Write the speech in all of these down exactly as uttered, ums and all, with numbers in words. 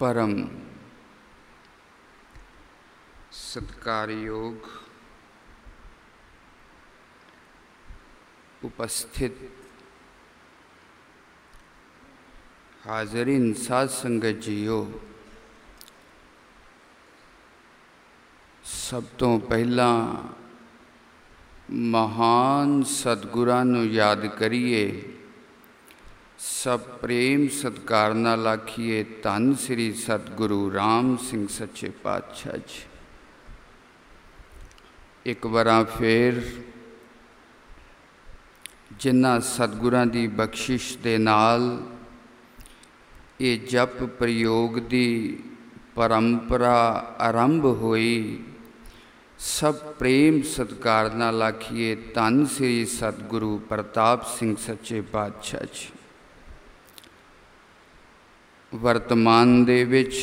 परम सत्कारयोग उपस्थित हाजरीन साध संगत जीओ, सब तो पहला महान सतगुरां नूं याद करिए, सब प्रेम सत्कार नाल आखिए धन श्री सतगुरु राम सिंह सच्चे पातशाह जी। एक बार फिर जिन्हां सतगुरां दी बख्शिश दे नाल ये जप प्रयोग दी परंपरा आरंभ हुई, सब प्रेम सत्कार नाल आखिए धन श्री सतगुरु प्रताप सिंह सच्चे पातशाह जी। वर्तमान दे विच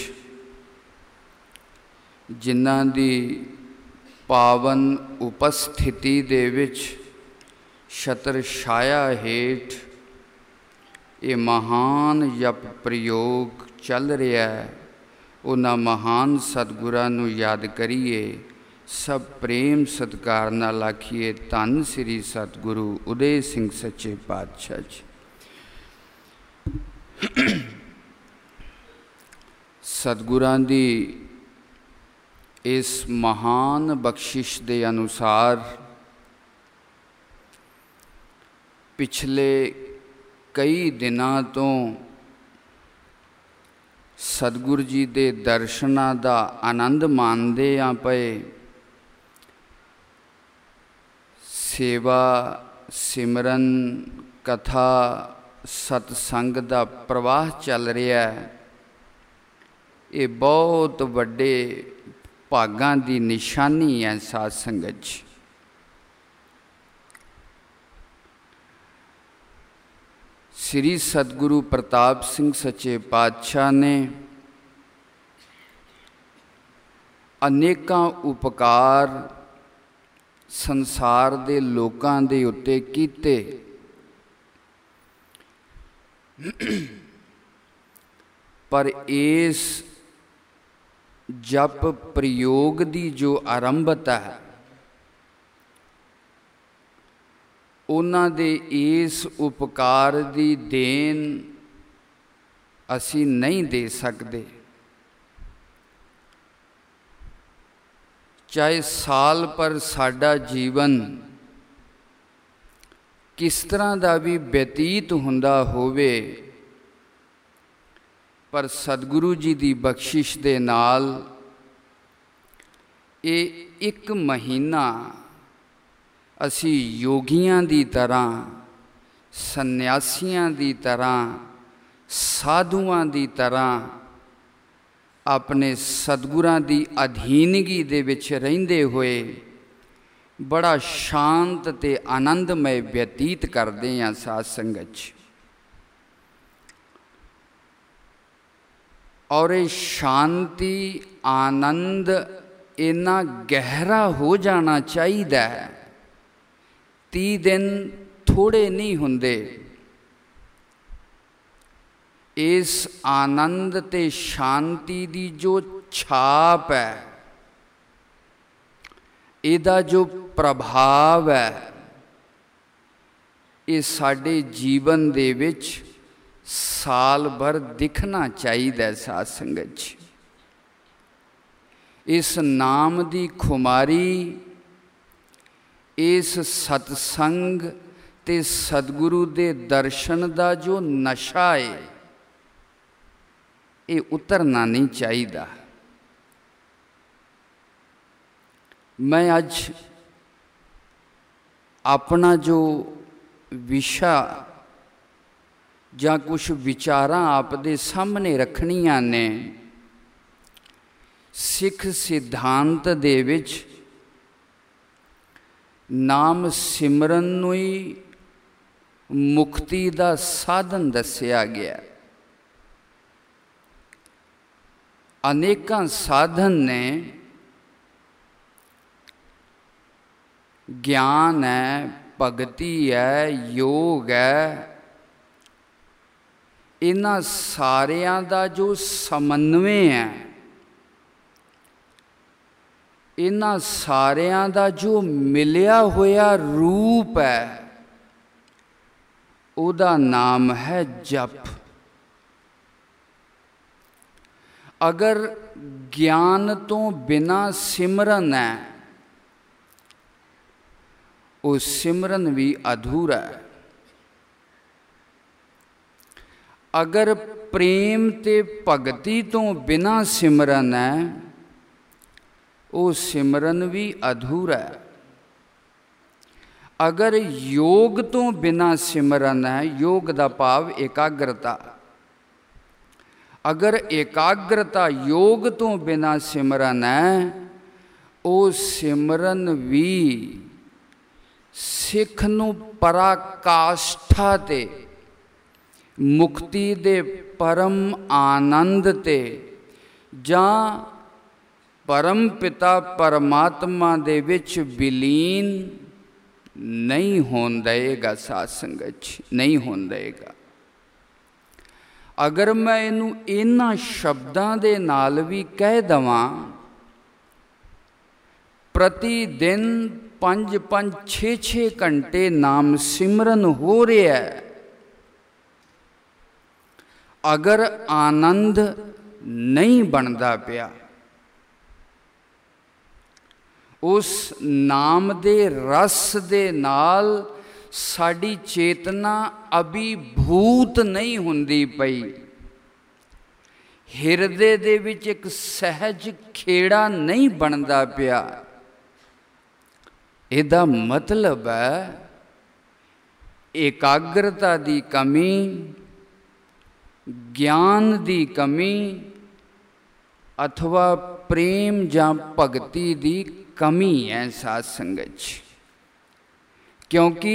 जिन्हां दी पावन उपस्थिति दे विच छत्र छाया हेठ ये महान जप प्रयोग चल रहा है, उन्हां महान सतगुरां नूं याद करिए, सब प्रेम सत्कार नाल आखिए धन श्री सतगुरु उदय सिंह सच्चे पातशाह जी। सतगुरां दी इस महान बख्शिश दे अनुसार पिछले कई दिनां तो सतगुरु जी दे दर्शनां दा आनंद माणदे आ पए। सेवा सिमरन कथा सतसंग दा प्रवाह चल रहा है। ये बहुत वड्डे भागां दी निशानी है साध संगत जी। श्री सतगुरु प्रताप सिंह सच्चे पातशाह ने अनेकां उपकार संसार दे लोकां दे उत्ते कीते, पर इस जप प्रयोग दी जो आरंभता है, उन्हां दे इस उपकार दी देन असी नहीं दे सकते। चाहे साल पर साडा जीवन किस तरह का भी व्यतीत हुंदा होवे, पर सतगुरु जी की बख्शिश दे नाल ये एक महीना असी योगियां दी तरह, सन्यासियां दी तरह, साधुआं दी तरह अपने सतगुरां दी अधीनगी दे विच रहिंदे होए बड़ा शांत ते आनंदमय व्यतीत करते हैं साध संगत जी। और ये शांति आनंद इन्ना गहरा हो जाना चाहिए। ती दिन थोड़े नहीं हुंदे। इस आनंद ते शांति दी जो छाप है, इहदा जो प्रभाव है, ये साडे जीवन दे विच साल भर दिखना चाहिए साध संगत जी। इस नाम दी खुमारी, इस सतसंग ते सतगुरु दे दर्शन दा जो नशा है, ये उतरना नहीं चाहिए। मैं अज अपना जो विषय या कुछ विचारां आप दे सामने रखनियां ने, सिख सिद्धांत दे विच नाम सिमरन नूं ही मुक्ति दा साधन दस्या गया। अनेकां साधन ने, ज्ञान है, भगती है, योग है, इन्हां सारियां दा जो समन्वय है, इन्हां सारियां दा जो मिलिया होया रूप है, उहदा नाम है जप। अगर ज्ञान तो बिना सिमरन है, वो सिमरन भी अधूरा है। अगर प्रेम ते भगती तो बिना सिमरन है, वो सिमरन भी अधूरा है। अगर योग तो बिना सिमरन है, योग का भाव एकाग्रता, अगर एकाग्रता योग तो बिना सिमरन है, वो सिमरन भी सिख नूं पराकाष्ठा ते मुक्ति दे परम आनंद ते जां परम पिता परमात्मा दे विच विलीन नहीं होन देगा। साध संगत नहीं होन देगा। अगर मैं इनू इन्हां शब्दां दे नाल भी कह दवां, प्रतिदिन पंज पंज छे छे घंटे नाम सिमरन हो रहा है, अगर आनंद नहीं बनता पिया, उस नाम दे रस दे नाल साड़ी चेतना अभिभूत नहीं हुंदी पई, हिरदे दे विच एक सहज खेड़ा नहीं बनता पिया, इहदा मतलब है एकाग्रता दी कमी, ज्ञान दी कमी अथवा प्रेम जां भगती दी कमी है। साध संगत, क्योंकि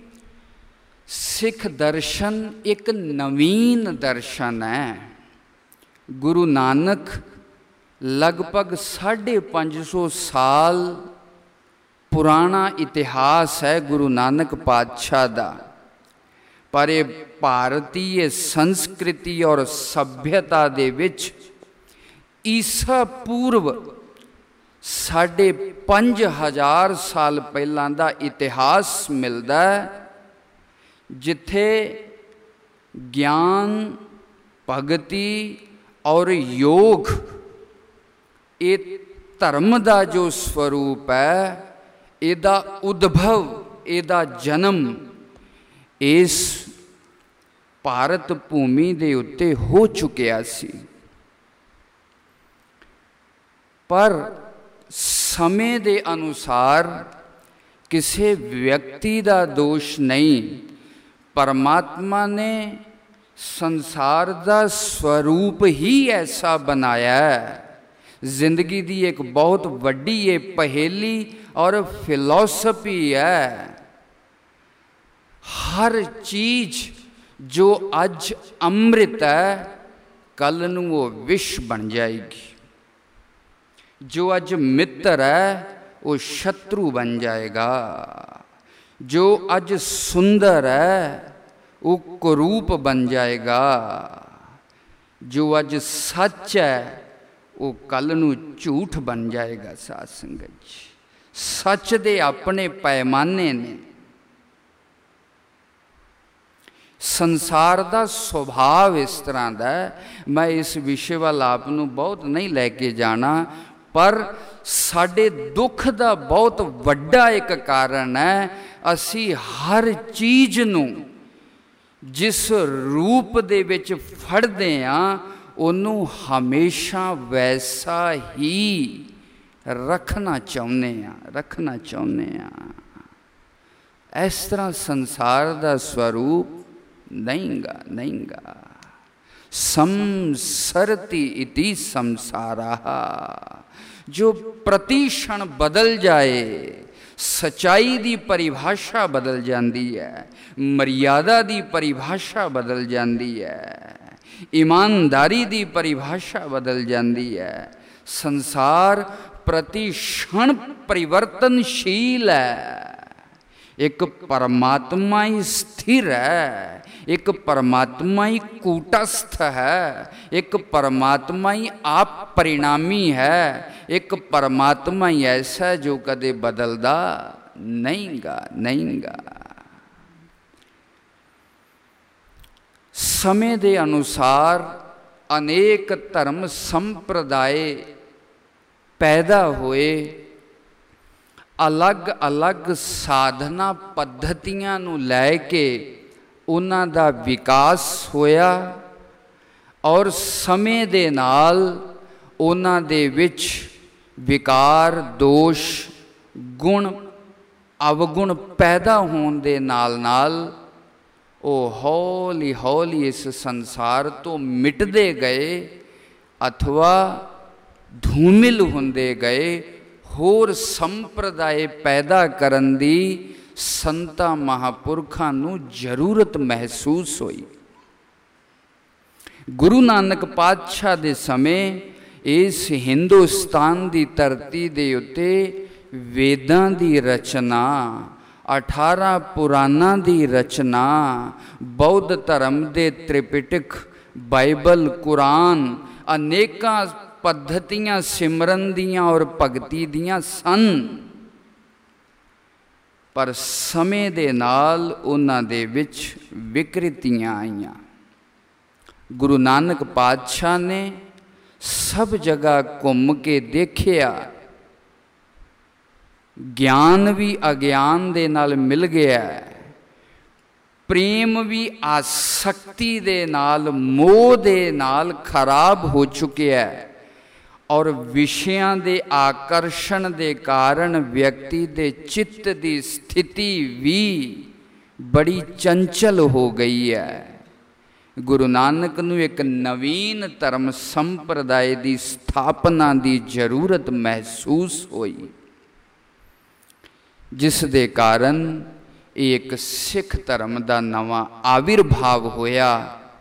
सिख दर्शन एक नवीन दर्शन है। गुरु नानक लगभग साढ़े पाँच सौ साल पुराना इतिहास है गुरु नानक पातशाह दा, पर ये भारतीय संस्कृति और सभ्यता दे विच ईसा पूर्व साढ़े पंज हजार साल पहलां दा इतिहास मिलदा है, जिथे ज्ञान भगती और योग ये धर्म का जो स्वरूप है, इहदा उद्भव, इहदा जन्म इस भारत भूमि दे उत्ते हो चुकिया सी। पर समय दे अनुसार किसी व्यक्ति का दोष नहीं, परमात्मा ने संसार का स्वरूप ही ऐसा बनाया है। जिंदगी की एक बहुत वड्डी ये पहेली और फिलॉसफी है। हर चीज जो अज अमृत है, कल नूं वो विष बन जाएगी। जो अज मित्र है वो शत्रु बन जाएगा। जो अज सुंदर है वो कुरूप बन जाएगा। जो अज सच है वो कल नूं झूठ बन जाएगा। साध संगत जी, सच दे अपने पैमाने ने। संसार का सुभाव इस तरह का है। मैं इस विषय वाल आप नूं बहुत नहीं लैके जाना, पर साडे दुख का बहुत वड्डा एक कारण है, असी हर चीज़ नूं जिस रूप दे विच फड़दे हां, उन्हों हमेशा वैसा ही रखना चाहुंदे हां रखना चाहुंदे हां। इस तरह संसार का स्वरूप नहींगा नहींगा संसरति इति संसारा। जो प्रतिक्षण बदल जाए, सच्चाई की परिभाषा बदल जाती है, मर्यादा की परिभाषा बदल जाती है, ईमानदारी की परिभाषा बदल जाती है। संसार प्रतिक्षण परिवर्तनशील है। एक परमात्मा ही स्थिर है, एक परमात्मा ही कूटस्थ है, एक परमात्मा ही आप परिणामी है, एक परमात्मा ही ऐसा है जो कदे बदलदा नहींगा नहींगा। समय दे अनुसार अनेक धर्म संप्रदाय पैदा होए, अलग अलग साधना पद्धतियां नूं लैके उन्हां दा विकास होया और समय दे नाल उन्हां दे विच विकार, दोष, गुण, अवगुण पैदा होने दे नाल नाल वो हौली हौली इस संसार तो मिटदे गए अथवा धूमिल हुंदे गए। होर संप्रदाय पैदा करन दी संतां महापुरखां नूं जरूरत महसूस हुई। गुरु नानक पातशाह दे समय इस हिंदुस्तान दी धरती दे उत्ते वेदां दी रचना, अठारह पुराणां दी रचना, बौद्ध धर्म दे त्रिपिटक, बाइबल, कुरान, अनेकां पद्धतियां सिमरन दियां और भगती दियां सन। पर समय दे नाल उन्हां दे विच विकृतियां आईयां। गुरु नानक पातशाह ने सब जगह घूम के देखिया, ज्ञान भी अज्ञान दे नाल मिल गया, प्रेम भी आसक्ति दे नाल, मोह दे नाल खराब हो चुकिया है और विषयां दे आकर्षण दे कारण व्यक्ति दे चित्त दी स्थिति भी बड़ी चंचल हो गई है। गुरु नानक नूं एक नवीन धर्म संप्रदाय दी स्थापना दी जरूरत महसूस हुई, जिस दे कारण एक सिख धर्म दा नवा आविर्भाव होया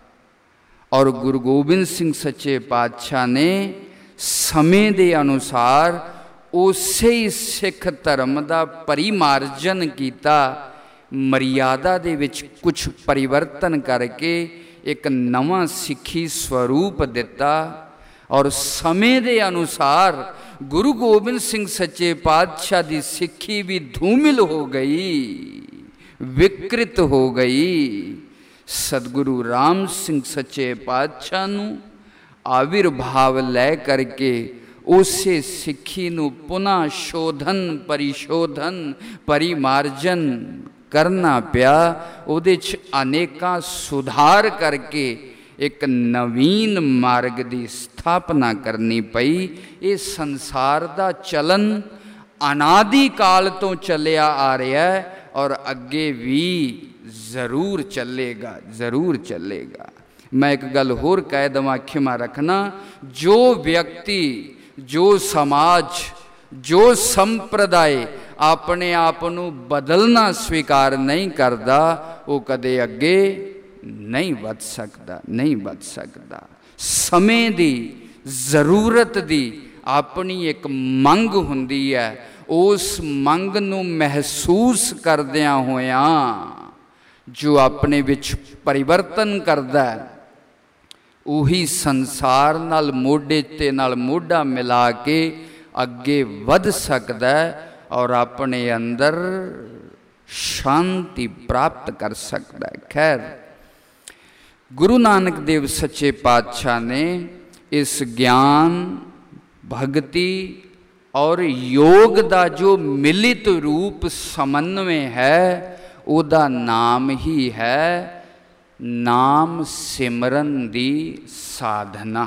और गुरु गोबिंद सिंह सच्चे पातशाह ने समय दे अनुसार उसे ही सिख धर्म दा परिमार्जन किया, मर्यादा दे विच कुछ परिवर्तन करके एक नवा सिखी स्वरूप दिता और समय दे अनुसार गुरु गोबिंद सिंह सच्चे पातशाह की सिक्खी भी धूमिल हो गई, विकृत हो गई। सतगुरु राम सिंह सच्चे पातशाह नूं आविर्भाव लै करके उसे सिक्खी नूं पुनः शोधन, परिशोधन, परिमार्जन करना पिया। उहदे च अनेकां सुधार करके एक नवीन मार्ग की स्थापना करनी पई। ये संसार का चलन अनादि काल तो चलिया आ रहा है और अगे भी जरूर चलेगा, जरूर चलेगा। मैं एक गल होर कह दवां, खिमा रखना, जो व्यक्ति, जो समाज, जो संप्रदाय अपने आप नूं बदलना स्वीकार नहीं करता, वो कदे अगे नहीं बच सकता, नहीं बच सकता। समय दी जरूरत दी अपनी एक मंग हुंदी है, उस मंग नूं महसूस करदियां होयां जो अपने विच परिवर्तन करदा है, उही संसार नाल मोढे ते नाल मोढा मिला के अगे वध सकदा है और अपने अंदर शांति प्राप्त कर सकता है। खैर, गुरु नानक देव सच्चे पातशाह ने इस ज्ञान, भक्ति और योग का जो मिलित रूप समन्वय है, उदा नाम ही है नाम सिमरन दी साधना।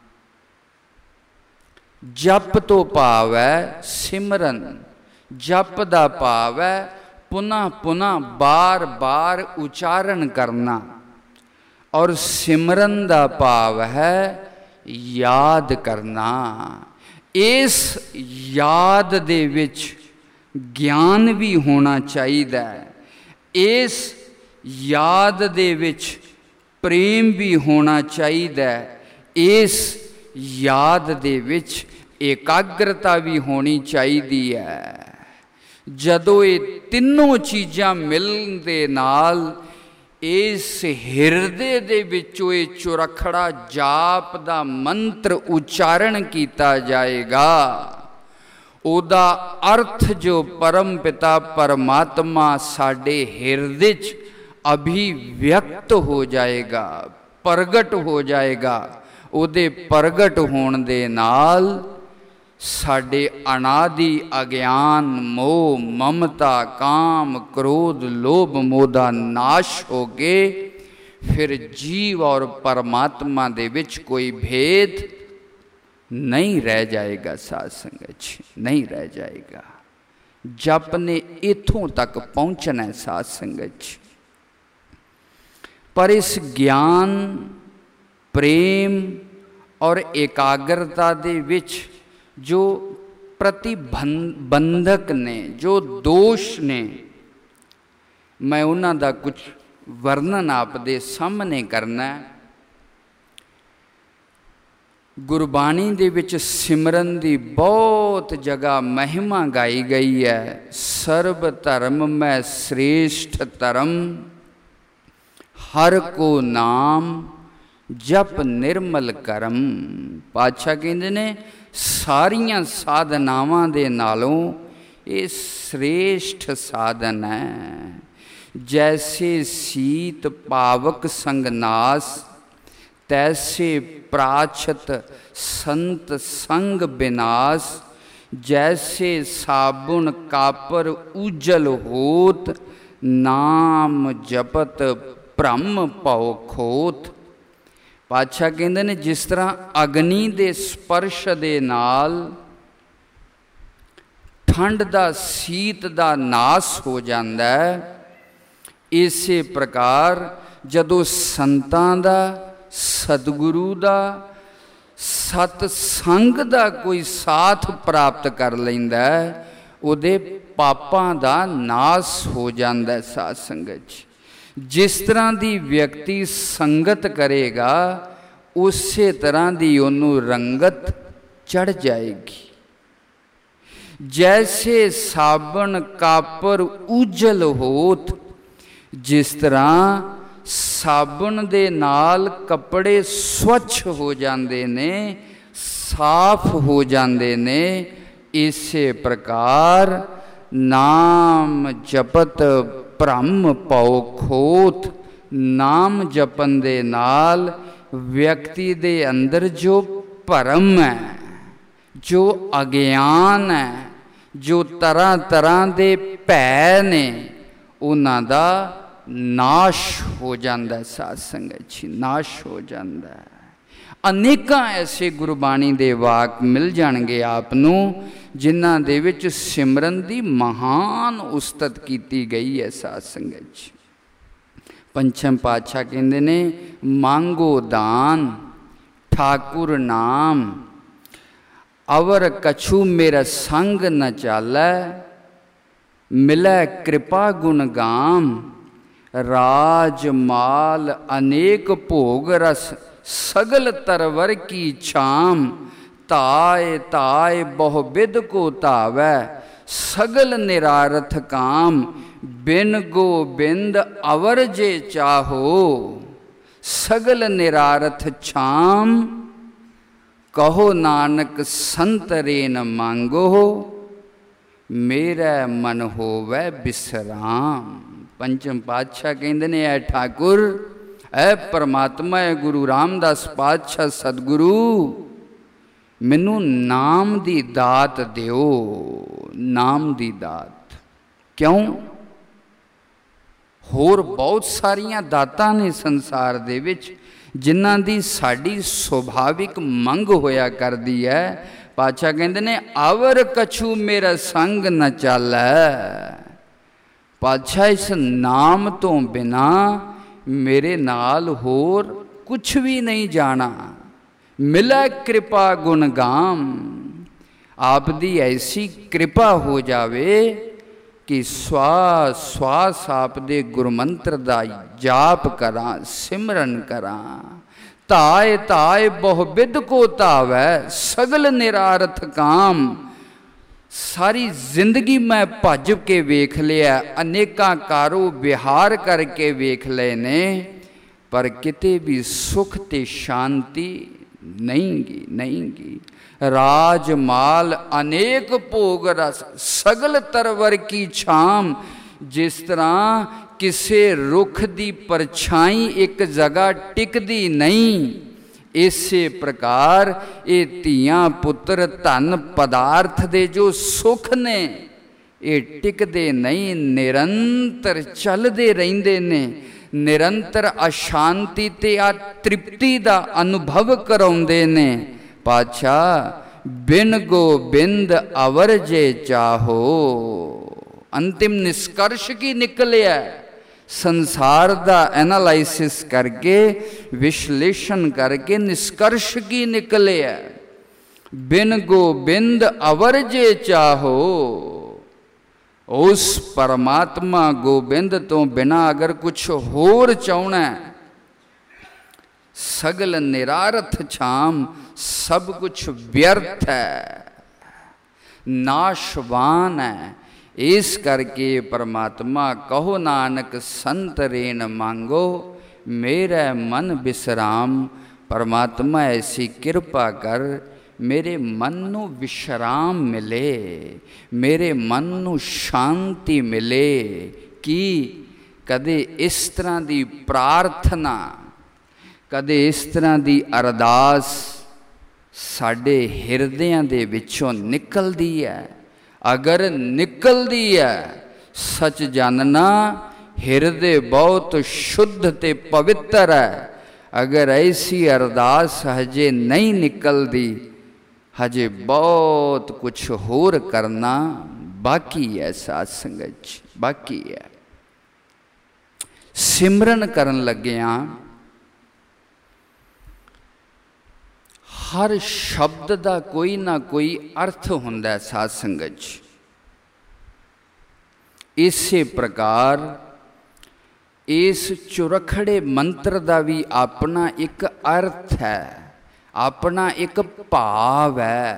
जप तो भाव है सिमरन, जप दा भाव है पुनः पुनः बार बार उच्चारण करना और सिमरन दा भाव है याद करना। इस याद दे विच ज्ञान भी होना चाहिए, इस याद दे विच प्रेम भी होना चाहिए, इस याद दे विच एकाग्रता भी होनी चाहिए है। जदों ये तीनों चीज़ां मिलण दे नाल इस हिरदे दे विचों ये चुरखड़ा जाप दा मंत्र उच्चारण किया जाएगा। उदा अर्थ जो परम पिता परमात्मा साडे हिरदे च अभिव्यक्त हो जाएगा, प्रगट हो जाएगा। उदे प्रगट होण दे नाल साडे अनादि अज्ञान मोह ममता काम क्रोध लोभ मोह दा नाश हो के फिर जीव और परमात्मा दे विच कोई भेद नहीं रह जाएगा। साध संगत नहीं रह जाएगा। जप ने इथों तक पहुंचना है साध संगत। पर इस ज्ञान प्रेम और एकाग्रता दे विच जो प्रतिबंधक ने, जो दोष ने, मैं उन्हां दा कुछ वर्णन आप दे सामने करना है। गुरबाणी दे विच सिमरन दी बहुत जगह महिमा गाई गई है। सर्व धर्म में श्रेष्ठ धर्म हर को नाम जप निर्मल करम। पातशाह कहते ने सारियां साधनावां दे नालों ये श्रेष्ठ साधन है। जैसे शीत पावक संगनास तैसे प्राचत संत संग विनाश। जैसे साबुन कापर उज्जल होत नाम जपत ब्रह्म पौ खोत। पातशाह कहते ने जिस तरह अग्नि दे स्पर्श दे नाल ठंड दा शीत दा नाश हो जाता है, इसे प्रकार जदों संतां दा सतगुरु दा सतसंग दा कोई साथ प्राप्त कर लैंदा है, उहदे पापां दा नाश हो जाता है। साध संगत जिस तरह की व्यक्ति संगत करेगा उसे तरह की उन्होंने रंगत चढ़ जाएगी। जैसे साबन कापर उज्जल होत, जिस तरह साबन दे नाल कपड़े स्वच्छ हो जाते ने, साफ हो जाते ने, इसे प्रकार नाम जपत ब्रह्म पौ खोत। नाम जपन दे नाल व्यक्ति दे अंदर जो भरम है, जो अज्ञान है, जो तरह तरह दे भै ने, उन्हां दा नाश हो जाता है। साध संगत जी नाश हो जाता है। अनेकां ऐसे गुरबाणी दे वाक मिल जाणगे आपनूं जिन्हां दे विच सिमरन दी महान उस्तत कीती गई है। साध संगत जी पंचम पातशाह कहंदे ने मांगो दान ठाकुर नाम अवर कछु मेरा संग न चालै। मिलै कृपा गुण गाम राज माल अनेक भोग रस सगल तरवर की छाम। ताय ताय बहु बिद को तावै सगल निरारथ काम। बिन गोबिंद अवर जे चाहो सगल निरारथ छाम। कहो नानक संत रे न मांगो मेरा मन होवै विश्राम। पंचम पातशाह कहते ने ऐ ठाकुर ऐ परमात्मा है गुरु रामदास पातशाह सतगुरु मैनू नाम दी दात दिओ। नाम दी दात क्यों? होर बहुत सारियां दातां ने संसार दे विच जिन्हां दी साडी सुभाविक मंग होया करदी है। पातशाह कहंदे ने अवर कछु मेरा संग न चालै। पातशाह इस नाम तो बिना मेरे नाल होर कुछ भी नहीं जाना। मिलै कृपा गुण गाम। आप दी ऐसी कृपा हो जावे कि श्वास श्वास आप दे गुरमंत्र दा जाप करा सिमरन करा। ताय ताय बहु बिद को तावै सगल निरारथ काम। सारी जिंदगी मैं भज के वेख लिया, अनेकां कारो विहार करके वेख लए ने, पर किते भी सुख ते शांति नहीं गी नहीं गी। राजमाल अनेक भोग रस सगल तरवर की छाम, जिस तरह किसे रुख दी परछाई एक जगह टिकदी नहीं, इसे प्रकार ये धीआं पुत्र धन पदार्थ दे जो सुख ने ये टिकदे नहीं, निरंतर चलदे रहिंदे ने, निरंतर अशांति ते आ तृप्ति दा अनुभव कराउंदे ने। पातशाह बिन गोबिंद अवर जे चाहो, अंतिम निष्कर्ष की निकलिया संसार दा एनालिसिस करके विश्लेषण करके निष्कर्ष की निकलिया, बिन गोबिंद अवर जे चाहो। उस परमात्मा गोबिंद तो बिना अगर कुछ होर चाहना, सगल निरारथ छाम, सब कुछ व्यर्थ है, नाशवान है। इस करके परमात्मा कहो नानक संत रेन मांगो, मेरा मन विश्राम। परमात्मा ऐसी कृपा कर मेरे मन नू विश्राम मिले, मेरे मन नू शांति मिले कि कदे इस तरह की प्रार्थना, कदे इस तरह की अरदास साडे हिरदियां दे विचों निकलदी है। अगर निकलदी है, सच जानना हिरदे बहुत शुद्ध ते पवित्र है। अगर ऐसी अरदास हजे नहीं निकलदी, हजे बहुत कुछ होर करना बाकी है, साध संगत बाकी है। सिमरन करन लग्या हर शब्द का कोई ना कोई अर्थ हुंदा, साध संगत। इसे प्रकार इस चुरखड़े मंत्र का भी अपना एक अर्थ है, अपना एक भाव है,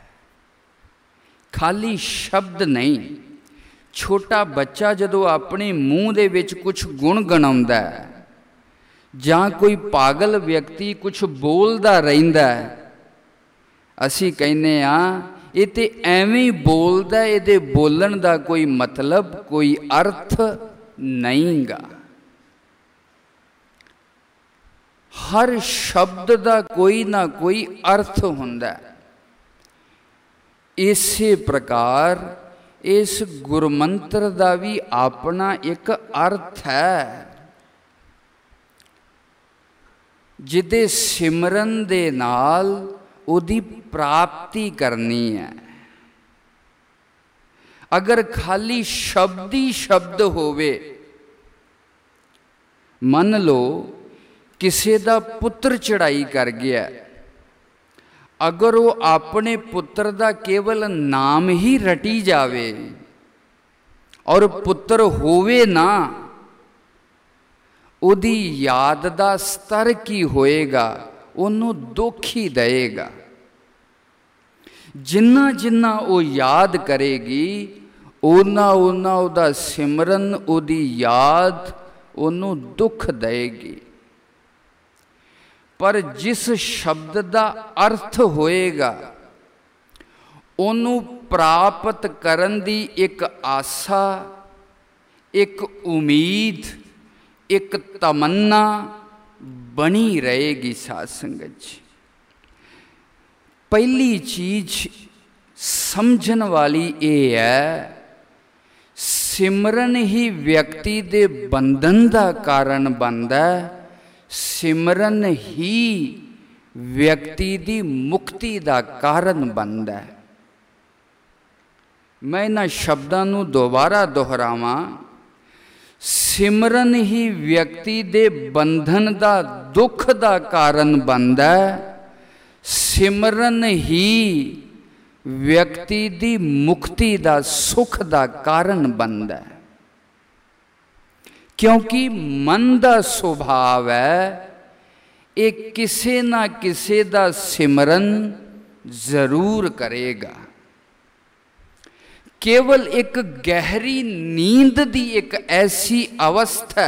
खाली शब्द नहीं। छोटा बच्चा जदों अपने मूँह दे विच कुछ गुण गणाउंदा है, जां कोई पागल व्यक्ति कुछ बोलदा रहिंदा है, असी कहने आ ये ते एवें ही बोलदा, इहदे बोलण दा कोई मतलब कोई अर्थ नहीं गा। हर शब्द का कोई ना कोई अर्थ हुंदा। इसे प्रकार इस गुरमंत्र का भी अपना एक अर्थ है, जिदे सिमरन दे नाल उदी प्राप्ति करनी है। अगर खाली शब्द ही शब्द होवे, मन लो किसी का पुत्र चढ़ाई कर गया, अगर वो अपने पुत्र का केवल नाम ही रटी जावे और पुत्र होवे ना, उदी याद का स्तर की होएगा, उन्हों दुख ही देगा। जिन्ना जिन्ना वो याद करेगी, उन्ना उन्ना उदा सिमरन, उदी याद उन्हों दुख देगी। पर जिस शब्द का अर्थ होएगा, उन्हों प्राप्त करन दी एक आशा, एक उम्मीद, एक तमन्ना बनी रहेगी। साध संगत जी, पहली चीज समझन वाली ये है, सिमरन ही व्यक्ति दे बंधन का कारण बनता है, सिमरन ही व्यक्ति दी मुक्ति का कारण बनता है। मैं इन्हां शब्दां नूं दोबारा दोहरावां, सिमरन ही व्यक्ति दे बंधन का दुख का कारण बनता है, सिमरन ही व्यक्ति दी मुक्ति का सुख का कारण बनता है। क्योंकि मन का स्वभाव है, एक किसी ना किसी का सिमरन जरूर करेगा। केवल एक गहरी नींद दी एक ऐसी अवस्था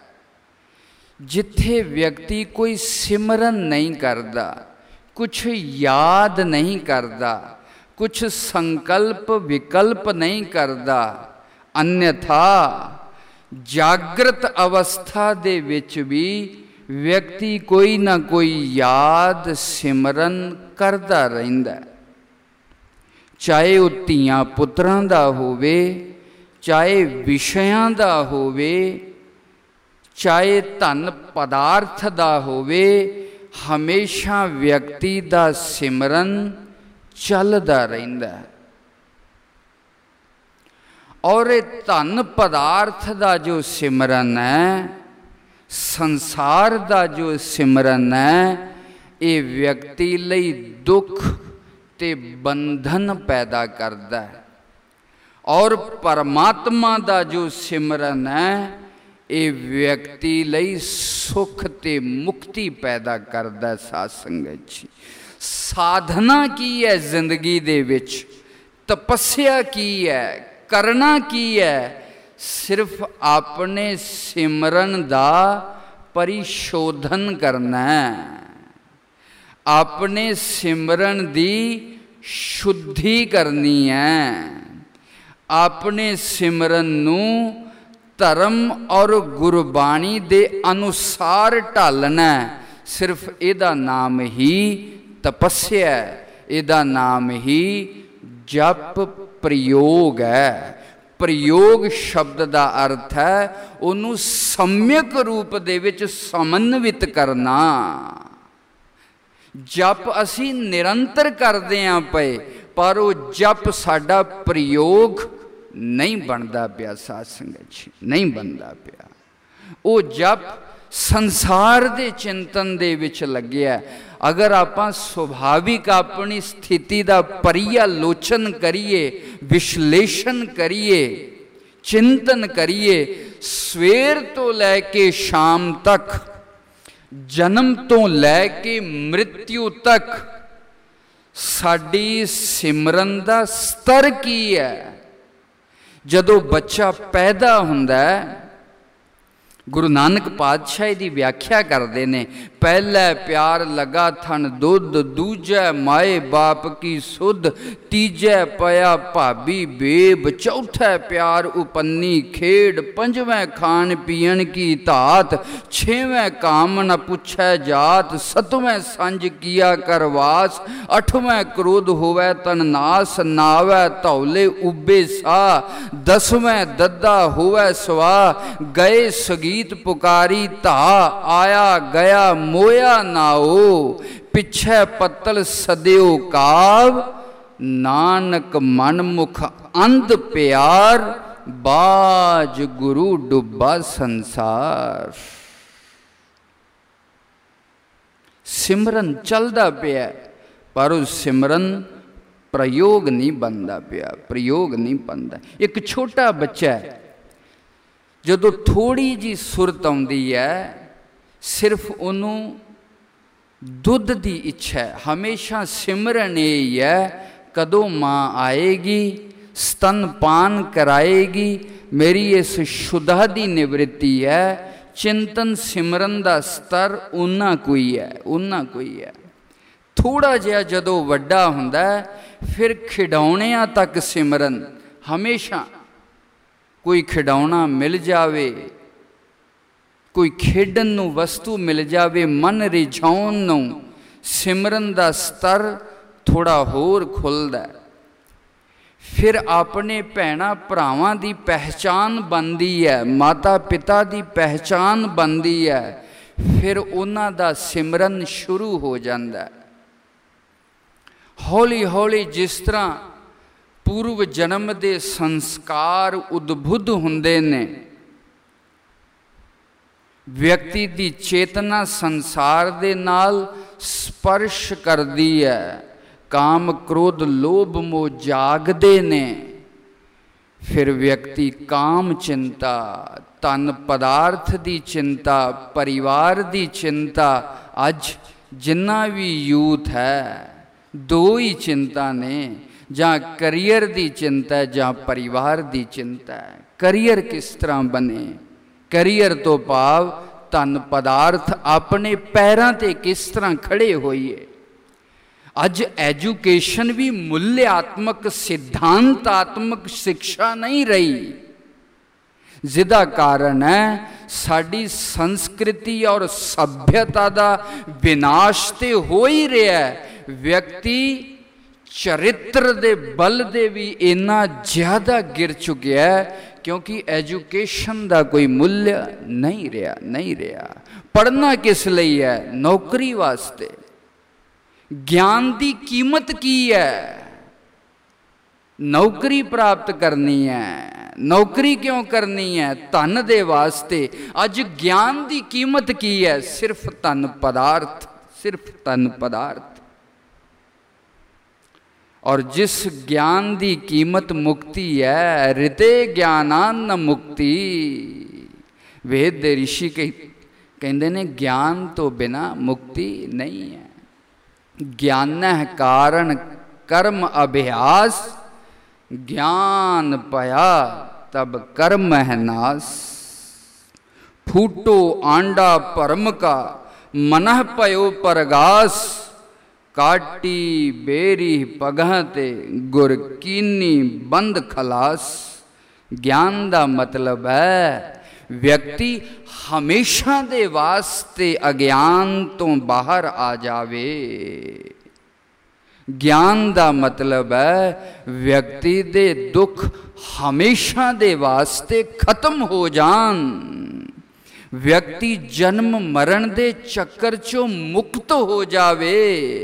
जिथे व्यक्ति कोई सिमरन नहीं करता, कुछ याद नहीं करता, कुछ संकल्प विकल्प नहीं करता। अन्यथा जागृत अवस्था दे विच भी व्यक्ति कोई ना कोई याद सिमरन करता रहिंदा, चाहे वह धीआं पुत्रां दा होवे, चाहे विषयां दा होवे, चाहे धन पदार्थ दा होवे, हमेशा व्यक्ति दा सिमरन चलदा रहिंदा। और धन पदार्थ दा जो सिमरन है, संसार दा जो सिमरन है, ये व्यक्ति लई दुख ते बंधन पैदा करता है। और परमात्मा दा जो सिमरन है, ये व्यक्ति लई सुख ते मुक्ति पैदा करता है। साध संगत जी, साधना की है जिंदगी दे विच, तपस्या की है, करना की है, सिर्फ अपने सिमरन दा परिशोधन करना है, अपने सिमरन दी शुद्धि करनी है, अपने सिमरन नूं धर्म और गुरबाणी दे अनुसार ढालना। सिर्फ इहदा नाम ही तपस्या है, इहदा नाम ही जप प्रयोग है। प्रयोग शब्द का अर्थ है उन्होंने सम्यक रूप दे विच समन्वित करना। जप असी निरंतर करते हैं पे, पर वो जप साडा प्रयोग नहीं बनता पिया। साध संगत जी, नहीं बनता पिया। वो जप संसार दे चिंतन दे विच लग्या। अगर आप सुभाविक अपनी स्थिति का परियालोचन करिए, विश्लेषण करिए, चिंतन करिए, सवेर तो लैके शाम तक, जन्म तो लैके मृत्यु तक साडी सिमरन दा स्तर की है। जदों बच्चा पैदा हुंदा है, गुरु नानक पातशाह दी व्याख्या करते हैं, पहला प्यार लगा थन दुध, दूजा माए बाप की सुध, तीजा पया भाभी बेब, चौथा प्यार उपन्नी खेड, पंजवें खान पीन की तात, छेवें काम न पुछै जात, सतवें संज किया करवास, अठवें क्रोध होवै तन नास, नावै धौले उबे सा, दसवें दद्दा होवै सवा, गए सगीत पुकारी धा, आया गया मोया नाओ, पिछे पत्तल सदियो काव, नानक मन मुख अंध प्यार, बाज गुरु डुब्बा संसार। सिमरन चलता पिया, पर उस सिमरन प्रयोग नहीं बनता पिया, प्रयोग नहीं बनता। एक छोटा बच्चा है, जदों थोड़ी जी सुरत आउंदी है, सिर्फ उन्हों दुध की इच्छा है। हमेशा सिमरन यही है, कदों माँ आएगी, स्तनपान कराएगी, मेरी इस शुद्धा की निवृत्ति है। चिंतन सिमरन का स्तर उन्ना कोई है, उन्ना कोई है। थोड़ा जिहा जदों वड्डा हुंदा है, फिर खिडौणियां तक सिमरन। हमेशा कोई खिडौना मिल जावे, कोई खेडन नूं वस्तु मिल जावे, मन रिझाउण नूं सिमरन दा स्तर थोड़ा होर खुलदा है। फिर अपने भैणां भरावां दी पहचान बनदी है, माता पिता दी पहचान बनदी है, फिर उन्हां दा सिमरन शुरू हो जांदा है। हौली हौली जिस तरह पूर्व जन्म के संस्कार उद्भुत हुंदे ने, व्यक्ति की चेतना संसार दे नाल स्पर्श करती है। काम क्रोध लोभ मोह जागदे ने, फिर व्यक्ति काम चिंता, धन पदार्थ की चिंता, परिवार की चिंता। अज जिन्ना भी यूथ है, दो ही चिंता ने। ਜਾਂ ਕਰੀਅਰ ਦੀ ਚਿੰਤਾ ਹੈ ਜਾਂ ਪਰਿਵਾਰ ਦੀ ਚਿੰਤਾ ਹੈ। ਕਰੀਅਰ ਕਿਸ ਤਰ੍ਹਾਂ ਬਣੇ, ਕਰੀਅਰ ਤੋਂ ਭਾਵ ਧਨ ਪਦਾਰਥ ਆਪਣੇ ਪੈਰਾਂ 'ਤੇ ਕਿਸ ਤਰ੍ਹਾਂ ਖੜੇ ਹੋਈਏ। ਅੱਜ ਐਜੂਕੇਸ਼ਨ ਵੀ ਮੁੱਲਿਆਤਮਕ ਸਿਧਾਂਤਾਤਮਕ ਸਿੱਖਿਆ ਨਹੀਂ ਰਹੀ, ਜਿਹਦਾ ਕਾਰਨ ਹੈ ਸਾਡੀ ਸੰਸਕ੍ਰਿਤੀ ਔਰ ਸੱਭਿਅਤਾ ਦਾ ਵਿਨਾਸ਼ ਤੇ ਹੋ ਹੀ ਰਿਹਾ। ਵਿਅਕਤੀ ਚਰਿੱਤਰ ਦੇ ਬਲ ਦੇ ਵੀ ਇੰਨਾ ਜ਼ਿਆਦਾ ਗਿਰ ਚੁੱਕਿਆ ਕਿਉਂਕਿ ਐਜੂਕੇਸ਼ਨ ਦਾ ਕੋਈ ਮੁੱਲ ਨਹੀਂ ਰਿਹਾ, ਨਹੀਂ ਰਿਹਾ। ਪੜ੍ਹਨਾ ਕਿਸ ਲਈ ਹੈ? ਨੌਕਰੀ ਵਾਸਤੇ। ਗਿਆਨ ਦੀ ਕੀਮਤ ਕੀ ਹੈ? ਨੌਕਰੀ ਪ੍ਰਾਪਤ ਕਰਨੀ ਹੈ। ਨੌਕਰੀ ਕਿਉਂ ਕਰਨੀ ਹੈ? ਧਨ ਦੇ ਵਾਸਤੇ। ਅੱਜ ਗਿਆਨ ਦੀ ਕੀਮਤ ਕੀ ਹੈ? ਸਿਰਫ ਧਨ ਪਦਾਰਥ, ਸਿਰਫ ਧਨ ਪਦਾਰਥ। ਔਰ ਜਿਸ ਗਿਆਨ ਦੀ ਕੀਮਤ ਮੁਕਤੀ ਹੈ, ਰਿਤੇ ਗਿਆਨਾਨ ਮੁਕਤੀ। ਵੇਦ ਦੇ ਰਿਸ਼ੀ ਕਹਿੰਦੇ ਨੇ ਗਿਆਨ ਤੋਂ ਬਿਨਾ ਮੁਕਤੀ ਨਹੀਂ ਹੈ। ਗਿਆਨਹਿ ਕਾਰਨ ਕਰਮ ਅਭਿਆਸ, ਗਿਆਨ ਪਇਆ ਤਬ ਕਰਮ ਹੈ ਨਾਸ। ਫੂਟੋ ਆਂਡਾ ਭਰਮ ਕਾ ਮਨਹ ਪਇਓ ਪਰਗਾਸ। ਕਾਟੀ ਬੇਰੀ ਪਗਹ ਤੇ ਗੁਰ ਕੀਨੀ ਬੰਦ ਖਲਾਸ। ਗਿਆਨ ਦਾ ਮਤਲਬ ਹੈ ਵਿਅਕਤੀ ਹਮੇਸ਼ਾ ਦੇ ਵਾਸਤੇ ਅਗਿਆਨ ਤੋਂ ਬਾਹਰ ਆ ਜਾਵੇ। ਗਿਆਨ ਦਾ ਮਤਲਬ ਹੈ ਵਿਅਕਤੀ ਦੇ ਦੁੱਖ ਹਮੇਸ਼ਾ ਦੇ ਵਾਸਤੇ ਖਤਮ ਹੋ ਜਾਣ। ਵਿਅਕਤੀ ਜਨਮ ਮਰਨ ਦੇ ਚੱਕਰ ਚੋਂ ਮੁਕਤ ਹੋ ਜਾਵੇ।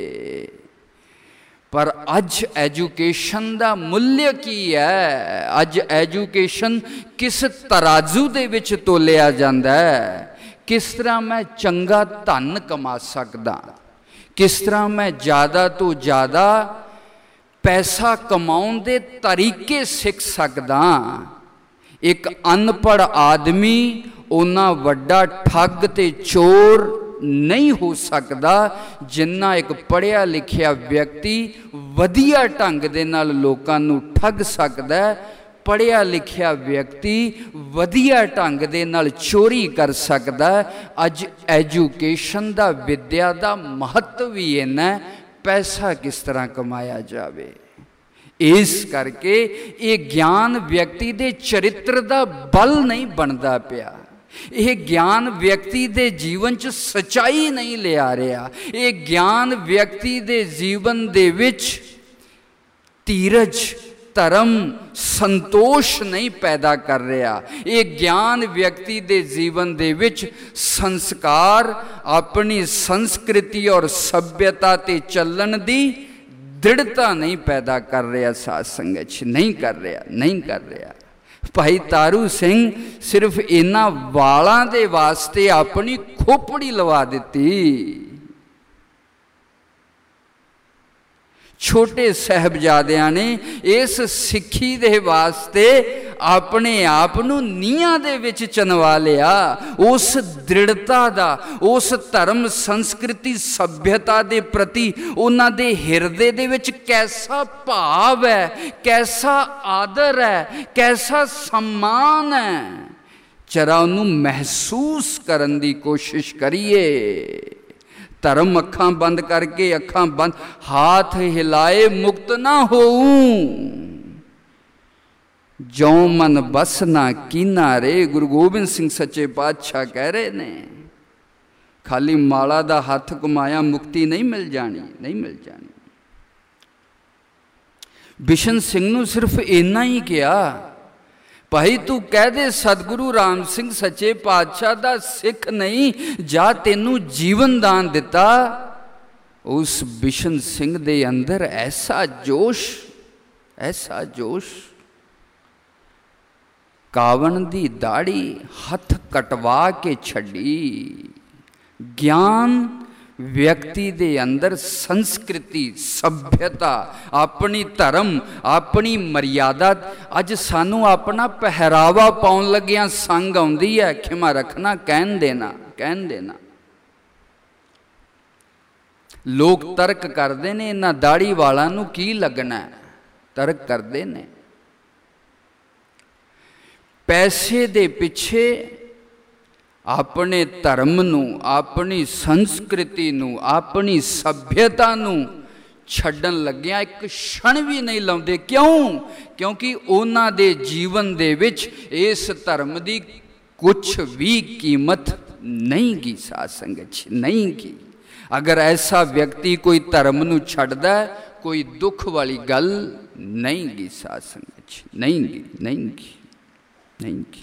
ਪਰ ਅੱਜ ਐਜੂਕੇਸ਼ਨ ਦਾ ਮੁੱਲ ਕੀ ਹੈ? ਅੱਜ ਐਜੂਕੇਸ਼ਨ ਕਿਸ ਤਰਾਜ਼ੂ ਦੇ ਵਿੱਚ ਤੋਲਿਆ ਜਾਂਦਾ ਹੈ? ਕਿਸ ਤਰ੍ਹਾਂ ਮੈਂ ਚੰਗਾ ਧਨ ਕਮਾ ਸਕਦਾ, ਕਿਸ ਤਰ੍ਹਾਂ ਮੈਂ ਜ਼ਿਆਦਾ ਤੋਂ ਜ਼ਿਆਦਾ ਪੈਸਾ ਕਮਾਉਣ ਦੇ ਤਰੀਕੇ ਸਿੱਖ ਸਕਦਾ। ਇੱਕ ਅਨਪੜ੍ਹ ਆਦਮੀ ਉਹਨਾਂ ਵੱਡਾ ਠੱਗ ਤੇ ਚੋਰ ਨਹੀਂ ਹੋ ਸਕਦਾ ਜਿੰਨਾ ਇੱਕ ਪੜ੍ਹਿਆ ਲਿਖਿਆ ਵਿਅਕਤੀ ਵਧੀਆ ਢੰਗ ਦੇ ਨਾਲ ਲੋਕਾਂ ਨੂੰ ਠੱਗ ਸਕਦਾ। ਪੜ੍ਹਿਆ ਲਿਖਿਆ ਵਿਅਕਤੀ ਵਧੀਆ ਢੰਗ ਦੇ ਨਾਲ ਚੋਰੀ ਕਰ ਸਕਦਾ। ਅੱਜ ਐਜੂਕੇਸ਼ਨ ਦਾ, ਵਿੱਦਿਆ ਦਾ ਮਹੱਤਵ ਵੀ ਇੰਨਾ, ਪੈਸਾ ਕਿਸ ਤਰ੍ਹਾਂ ਕਮਾਇਆ ਜਾਵੇ। ਇਸ ਕਰਕੇ ਇਹ ਗਿਆਨ ਵਿਅਕਤੀ ਦੇ ਚਰਿੱਤਰ ਦਾ ਬਲ ਨਹੀਂ ਬਣਦਾ ਪਿਆ। ਇਹ ਗਿਆਨ ਵਿਅਕਤੀ ਦੇ ਜੀਵਨ 'ਚ ਸੱਚਾਈ ਨਹੀਂ ਲਿਆ ਰਿਹਾ। ਇਹ ਗਿਆਨ ਵਿਅਕਤੀ ਦੇ ਜੀਵਨ ਦੇ ਵਿੱਚ ਧੀਰਜ, ਧਰਮ, ਸੰਤੋਸ਼ ਨਹੀਂ ਪੈਦਾ ਕਰ ਰਿਹਾ। ਇਹ ਗਿਆਨ ਵਿਅਕਤੀ ਦੇ ਜੀਵਨ ਦੇ ਵਿੱਚ ਸੰਸਕਾਰ, ਆਪਣੀ ਸੰਸਕ੍ਰਿਤੀ ਔਰ ਸੱਭਿਅਤਾ 'ਤੇ ਚੱਲਣ ਦੀ ਦ੍ਰਿੜਤਾ ਨਹੀਂ ਪੈਦਾ ਕਰ ਰਿਹਾ। ਸਾਧ ਸੰਗਤ 'ਚ ਨਹੀਂ ਕਰ ਰਿਹਾ, ਨਹੀਂ ਕਰ ਰਿਹਾ। ਭਾਈ ਤਾਰੂ ਸਿੰਘ ਸਿਰਫ ਇਹਨਾਂ ਵਾਲਾਂ ਦੇ ਵਾਸਤੇ ਆਪਣੀ ਖੋਪੜੀ ਲਵਾ ਦਿੱਤੀ। ਛੋਟੇ ਸਾਹਿਬਜ਼ਾਦਿਆਂ ਨੇ ਇਸ ਸਿੱਖੀ ਦੇ ਵਾਸਤੇ ਆਪਣੇ ਆਪ ਨੂੰ ਨੀਹਾਂ ਦੇ ਵਿੱਚ ਚਿਣਵਾ ਲਿਆ। ਉਸ ਦ੍ਰਿੜਤਾ ਦਾ, ਉਸ ਧਰਮ, ਸੰਸਕ੍ਰਿਤੀ, ਸੱਭਿਅਤਾ ਦੇ ਪ੍ਰਤੀ ਉਹਨਾਂ ਦੇ ਹਿਰਦੇ ਦੇ ਵਿੱਚ ਕੈਸਾ ਭਾਵ ਹੈ, ਕੈਸਾ ਆਦਰ ਹੈ, ਕੈਸਾ ਸਨਮਾਨ ਹੈ। ਜਰਾ ਉਹਨੂੰ ਮਹਿਸੂਸ ਕਰਨ ਦੀ ਕੋਸ਼ਿਸ਼ ਕਰੀਏ। ਧਰਮ ਅੱਖਾਂ ਬੰਦ ਕਰਕੇ, ਅੱਖਾਂ ਬੰਦ, ਹਾਥ ਹਿਲਾਏ ਮੁਕਤ ਨਾ ਹੋਊ। ਜੋ ਮਨ ਬਸ ਨਾ ਕੀਨਾ ਰੇ। ਗੁਰੂ ਗੋਬਿੰਦ ਸਿੰਘ ਸੱਚੇ ਪਾਤਸ਼ਾਹ ਕਹਿ ਰਹੇ ਨੇ, ਖਾਲੀ ਮਾਲਾ ਦਾ ਹੱਥ ਘੁਮਾਇਆ ਮੁਕਤੀ ਨਹੀਂ ਮਿਲ ਜਾਣੀ, ਨਹੀਂ ਮਿਲ ਜਾਣੀ। ਬਿਸ਼ਨ ਸਿੰਘ ਨੂੰ ਸਿਰਫ ਇੰਨਾ ਹੀ ਕਿਹਾ, ਭਾਈ ਤੂੰ ਕਹਿ ਦੇ ਸਤਿਗੁਰੂ ਰਾਮ ਸਿੰਘ ਸੱਚੇ ਪਾਤਸ਼ਾਹ ਦਾ ਸਿੱਖ ਨਹੀਂ, ਜਾਂ ਤੈਨੂੰ ਜੀਵਨ ਦਾਨ ਦਿੱਤਾ। ਉਸ ਬਿਸ਼ਨ ਸਿੰਘ ਦੇ ਅੰਦਰ ਐਸਾ ਜੋਸ਼, ਐਸਾ ਜੋਸ਼। ਕਾਵਣ ਦੀ ਦਾੜੀ ਹੱਥ ਕਟਵਾ ਕੇ ਛੱਡੀ। ਗਿਆਨ ਵਿਅਕਤੀ ਦੇ ਅੰਦਰ ਸੰਸਕ੍ਰਿਤੀ, ਸੱਭਿਅਤਾ, ਆਪਣੀ ਧਰਮ, ਆਪਣੀ ਮਰਿਆਦਾ। ਅੱਜ ਸਾਨੂੰ ਆਪਣਾ ਪਹਿਰਾਵਾ ਪਾਉਣ ਲੱਗਿਆਂ ਸੰਗ ਆਉਂਦੀ ਹੈ, ਖਿਮਾ ਰੱਖਣਾ, ਕਹਿਣ ਦੇਣਾ, ਕਹਿਣ ਦੇਣਾ। ਲੋਕ ਤਰਕ ਕਰਦੇ ਨੇ ਇਹਨਾਂ ਦਾੜੀ ਵਾਲਾਂ ਨੂੰ ਕੀ ਲੱਗਣਾ। ਤਰਕ ਕਰਦੇ ਨੇ। ਪੈਸੇ ਦੇ ਪਿੱਛੇ ਆਪਣੇ ਧਰਮ ਨੂੰ, ਆਪਣੀ ਸੰਸਕ੍ਰਿਤੀ ਨੂੰ, ਆਪਣੀ ਸੱਭਿਅਤਾ ਨੂੰ ਛੱਡਣ ਲੱਗਿਆ ਇੱਕ ਛਣ ਵੀ ਨਹੀਂ ਲਾਉਂਦੇ। ਕਿਉਂ? ਕਿਉਂਕਿ ਉਹਨਾਂ ਦੇ ਜੀਵਨ ਦੇ ਵਿੱਚ ਇਸ ਧਰਮ ਦੀ ਕੁਛ ਵੀ ਕੀਮਤ ਨਹੀਂ ਗੀ। ਸਾਧ ਸੰਗਤ ਜੀ, ਨਹੀਂ ਗੀ। ਅਗਰ ਐਸਾ ਵਿਅਕਤੀ ਕੋਈ ਧਰਮ ਨੂੰ ਛੱਡਦਾ, ਕੋਈ ਦੁੱਖ ਵਾਲੀ ਗੱਲ ਨਹੀਂ ਗੀ। ਸਾਧ ਸੰਗਤ ਜੀ, ਨਹੀਂ ਗੀ, ਨਹੀਂ ਗੀ, ਨਹੀਂ ਗੀ।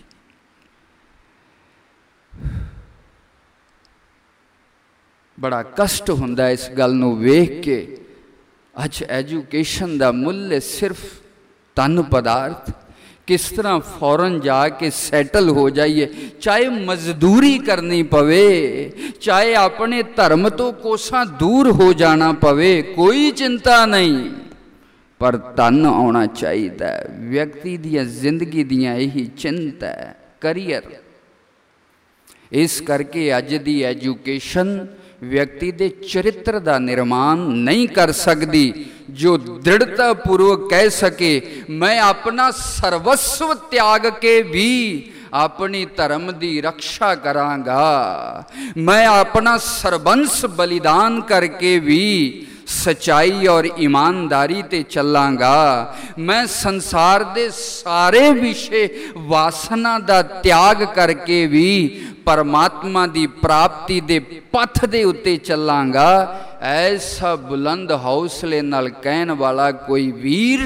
ਬੜਾ ਕਸ਼ਟ ਹੁੰਦਾ ਇਸ ਗੱਲ ਨੂੰ ਵੇਖ ਕੇ। ਅੱਜ ਐਜੂਕੇਸ਼ਨ ਦਾ ਮੁੱਲ ਸਿਰਫ ਧਨ ਪਦਾਰਥ। ਕਿਸ ਤਰ੍ਹਾਂ ਫੌਰਨ ਜਾ ਕੇ ਸੈਟਲ ਹੋ ਜਾਈਏ, ਚਾਹੇ ਮਜ਼ਦੂਰੀ ਕਰਨੀ ਪਵੇ, ਚਾਹੇ ਆਪਣੇ ਧਰਮ ਤੋਂ ਕੋਸਾਂ ਦੂਰ ਹੋ ਜਾਣਾ ਪਵੇ, ਕੋਈ ਚਿੰਤਾ ਨਹੀਂ, ਪਰ ਧਨ ਆਉਣਾ ਚਾਹੀਦਾ। ਵਿਅਕਤੀ ਦੀਆਂ ਜ਼ਿੰਦਗੀ ਦੀਆਂ ਇਹੀ ਚਿੰਤਾ ਹੈ, ਕਰੀਅਰ। ਇਸ ਕਰਕੇ ਅੱਜ ਦੀ ਐਜੂਕੇਸ਼ਨ ਵਿਅਕਤੀ ਦੇ ਚਰਿੱਤਰ ਦਾ ਨਿਰਮਾਣ ਨਹੀਂ ਕਰ ਸਕਦੀ, ਜੋ ਦ੍ਰਿੜਤਾ ਪੂਰਵਕ ਕਹਿ ਸਕੇ ਮੈਂ ਆਪਣਾ ਸਰਵਸਵ ਤਿਆਗ ਕੇ ਵੀ ਆਪਣੀ ਧਰਮ ਦੀ ਰੱਖਿਆ ਕਰਾਂਗਾ, ਮੈਂ ਆਪਣਾ ਸਰਬੰਸ ਬਲੀਦਾਨ ਕਰਕੇ ਵੀ ਸਚਾਈ ਔਰ ਈਮਾਨਦਾਰੀ ਤੇ ਚੱਲਾਂਗਾ, ਮੈਂ ਸੰਸਾਰ ਦੇ ਸਾਰੇ ਵਿਸ਼ੇ ਵਾਸਨਾ ਦਾ ਤਿਆਗ ਕਰਕੇ ਵੀ परमात्मा की प्राप्ति के पथ के उत्ते चलांगा। ऐसा बुलंद हौसले नाल कहन वाला कोई वीर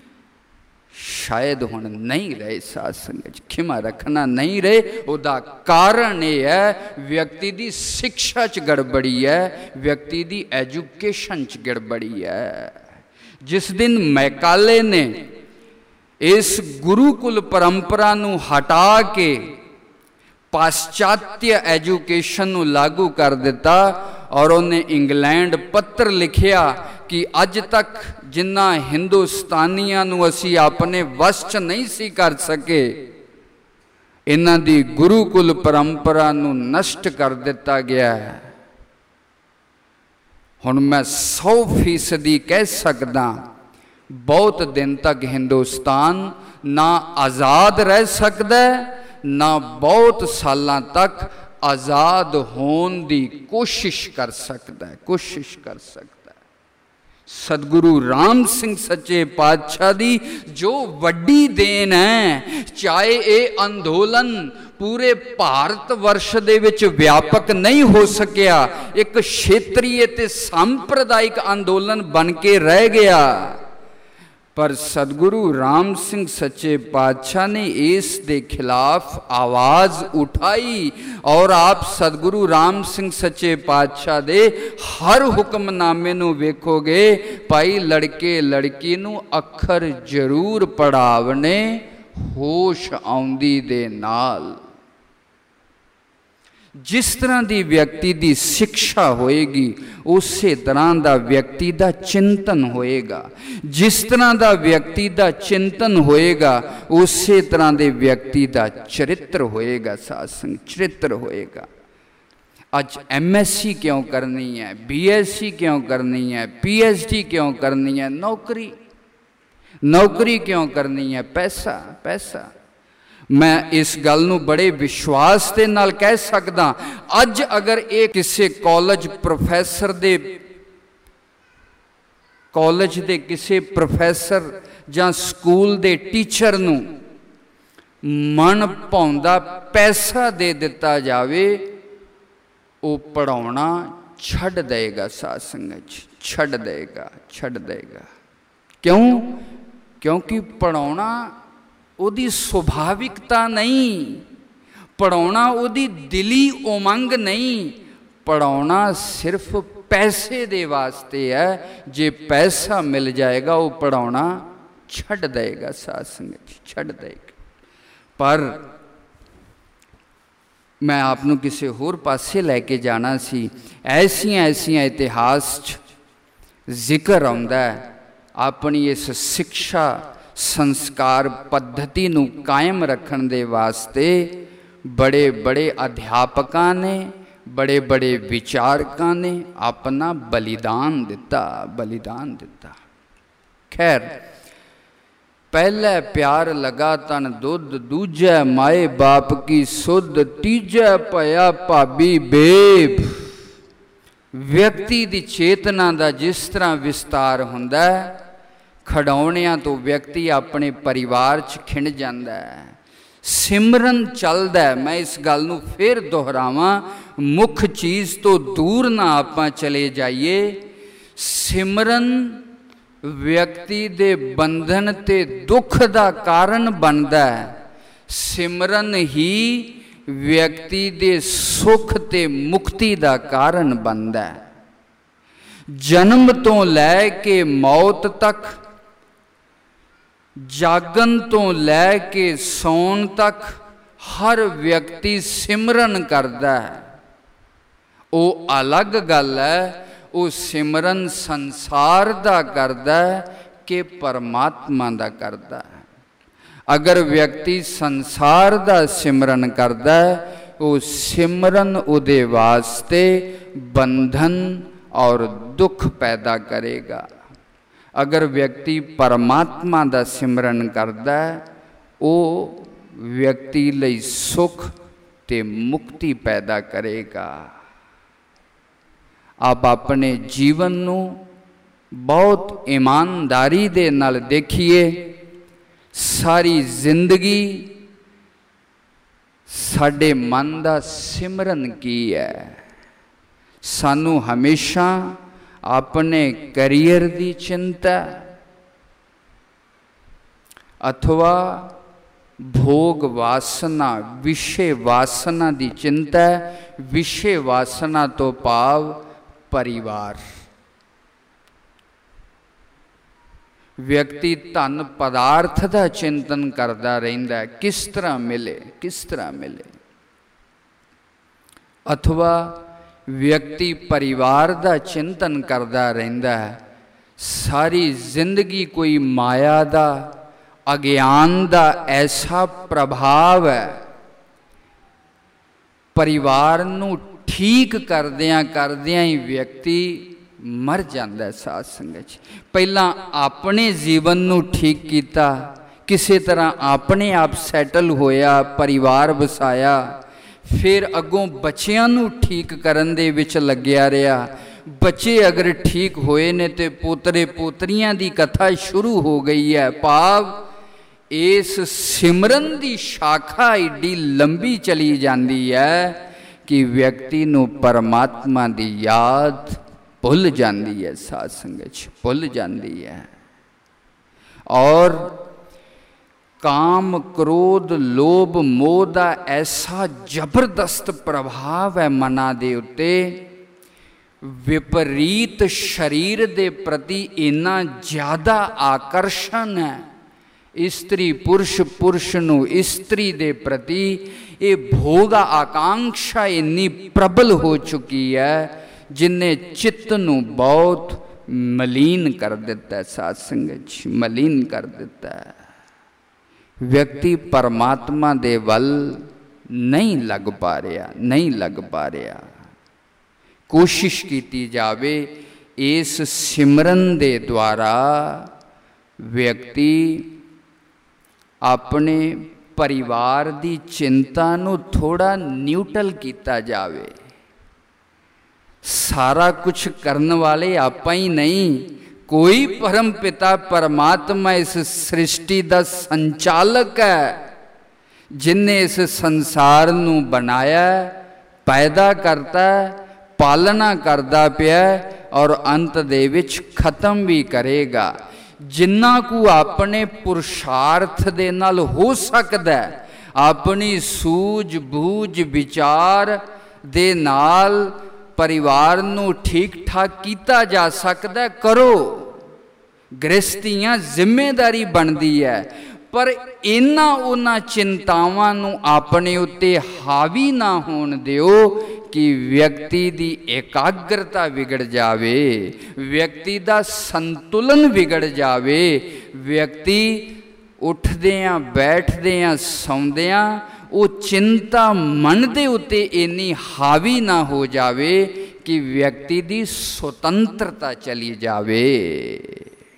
शायद हुण नहीं रहे। साध संगत खिमा रखना नहीं रहे। उहदा कारण यह है व्यक्ति की शिक्षा च गड़बड़ी है, व्यक्ति की एजुकेशन च गड़बड़ी है। जिस दिन मैकाले ने इस गुरुकुल परंपरा नूं हटा के पाश्चात्य एजुकेशन नूं लागू कर दिता और उन्हें इंग्लैंड पत्र लिखिया कि अज तक जिन्ना हिंदुस्तानियां नूं असी अपने वश च नहीं सी कर सके, इन्हां दी गुरुकुल परंपरा नूं नष्ट कर दिता गया है। हुण मैं सौ फीसदी कह सकदा बहुत दिन तक हिंदुस्तान ना आज़ाद रह सकदा ना बहुत सालों तक आज़ाद होने की कोशिश कर सकता है, कोशिश कर सकता है। सतगुरु राम सिंह सच्चे पातशाह दी जो वड्डी देन है, चाहे ये अंदोलन पूरे भारत वर्ष दे विच व्यापक नहीं हो सकिया, एक क्षेत्रीय ते सांप्रदायिक अंदोलन बन के रह गया, पर सतगुरु राम सिंह सच्चे पातशाह ने इस दे खिलाफ आवाज़ उठाई और आप सतगुरु राम सिंह सच्चे पातशाह दे हर हुक्मनामे नूं वेखोगे, भाई लड़के लड़की नूं अखर जरूर पढ़ावने होश आउंदी दे नाल। जिस तरह की व्यक्ति की शिक्षा होएगी उस तरह का व्यक्ति का चिंतन होएगा, जिस तरह का व्यक्ति का चिंतन होएगा उस तरह के व्यक्ति का चरित्र होएगा। सासंग चरित्र होएगा। आज एम एस सी क्यों करनी है, बी एस सी क्यों करनी है, पी एच डी क्यों करनी है, नौकरी नौकरी क्यों करनी है, पैसा पैसा। मैं इस गल नूं बड़े विश्वास के नाल कह सकदा, अज अगर ये किसी कॉलेज प्रोफैसर दे कॉलेज दे किसी प्रोफैसर जां स्कूल दे टीचर नूं मन भाउंदा पैसा दे दिता जावे, वो पढ़ाउणा छड्ड देगा। साध संगत छड्ड देगा, छड्ड देगा। क्यों? क्योंकि पढ़ाउणा उदी सुभाविकता नहीं, पढ़ाउणा उदी दिली उमंग नहीं, पढ़ाउणा सिर्फ पैसे दे वास्ते है। जे पैसा मिल जाएगा वो पढ़ाउणा छड्ड देगा। साध संगत छड्ड देगा। पर मैं आपनू किसी होर पासे लैके जाना सी। ऐसियां ऐसियां इतिहास जिक्र आउंदा है अपनी इस शिक्षा संस्कार पद्धति नूं कायम रखण दे वास्ते बड़े बड़े अध्यापकां ने, बड़े बड़े विचारकां ने अपना बलिदान दिता, बलिदान दिता। खैर पहले प्यार लगा तन दुध, दूजे माए बाप की सुध, तीजे पया भाभी बेब। व्यक्ति की चेतना का जिस तरह विस्तार हुंदा है, खिडौणियां तो व्यक्ति अपने परिवार च खिंड जांदा है। सिमरन चलदा है। मैं इस गल नूं फिर दोहरावां, मुख चीज़ तो दूर ना आपां चले जाइए। सिमरन व्यक्ति दे बंधन ते दुख दा कारण बनदा है। सिमरन ही व्यक्ति दे सुख ते मुक्ति दा कारण बनदा है। जन्म तो लैके मौत तक, जागन तो लैके सौन तक हर व्यक्ति सिमरन करदा है। वो अलग गल है, वो सिमरन संसार दा करदा है कि परमात्मा दा करदा है। अगर व्यक्ति संसार दा सिमरन करदा है, वो सिमरन उहदे वास्ते बंधन और दुख पैदा करेगा। अगर व्यक्ति परमात्मा दा सिमरन करदा है, वो व्यक्ति लई सुख ते मुक्ति पैदा करेगा। आप अपने जीवन नूं बहुत ईमानदारी दे नाल देखिए। सारी जिंदगी साडे मन दा सिमरन की है। सानू हमेशा अपने करियर दी चिंता अथवा भोग वासना, विषय वासना दी चिंता। विषय वासना तो भाव परिवार। व्यक्ति धन पदार्थ का चिंतन करता रहिंदा है, किस तरह मिले किस तरह मिले। अथवा व्यक्ति परिवार का चिंतन करता रहिंदा है। सारी जिंदगी कोई माया का, अज्ञान का ऐसा प्रभाव है, परिवार नूं ठीक करदियां करदियां ही व्यक्ति मर जाता है। साध संगत पहला अपने जीवन नूं ठीक किया, किसी तरह अपने आप सैटल होया, परिवार वसाया, फिर अगों बच्चियां नूं ठीक करन दे विच लग्या रहा। बच्चे अगर ठीक होए ने तो पोतरे पोतरियां दी कथा शुरू हो गई है। भाव इस सिमरन दी शाखा एडी लंबी चली जाती है कि व्यक्ति नूं परमात्मा दी याद भुल जाती है। साध संगत भुल जाती है। और काम क्रोध लोभ मोह का ऐसा जबरदस्त प्रभाव है मना दे उत्ते। विपरीत शरीर दे प्रति इन्ना ज़्यादा आकर्षण है। स्त्री पुरुष पुरुष नूं स्त्री दे प्रति ये भोग आकांक्षा इन्नी प्रबल हो चुकी है, जिन्हें चित्त नूं बहुत मलीन कर दिता है। साध संगत मलीन कर दिता है। व्यक्ति परमात्मा दे वल नहीं लग पा रहा, नहीं लग पा रहा। कोशिश की जावे इस सिमरन दे द्वारा व्यक्ति अपने परिवार दी चिंता नूं थोड़ा न्यूट्रल किया जावे। सारा कुछ करने वाले आपां ही नहीं, कोई परम पिता परमात्मा इस सृष्टि का संचालक है, जिन्हें इस संसार नूं बनाया, पैदा करता है, पालना करता पिया और अंत दे विच खत्म भी करेगा। जिन्ना को अपने पुरुषार्थ दे नाल हो सकता है, अपनी सूझ बूझ विचार दे नाल परिवार नूं ठीक ठाक किया जा सकता है, करो। गृहस्थियां जिम्मेदारी बनती है, पर इन्ना उन्हां चिंतावां नूं अपने उत्ते हावी ना होण दिओ कि व्यक्ति दी एकाग्रता बिगड़ जावे, व्यक्ति दा संतुलन बिगड़ जावे। व्यक्ति उठदियां बैठदियां सौंदियां वो चिंता मन दे उत्ते इन्नी हावी ना हो जावे कि व्यक्ति दी स्वतंत्रता चली जावे।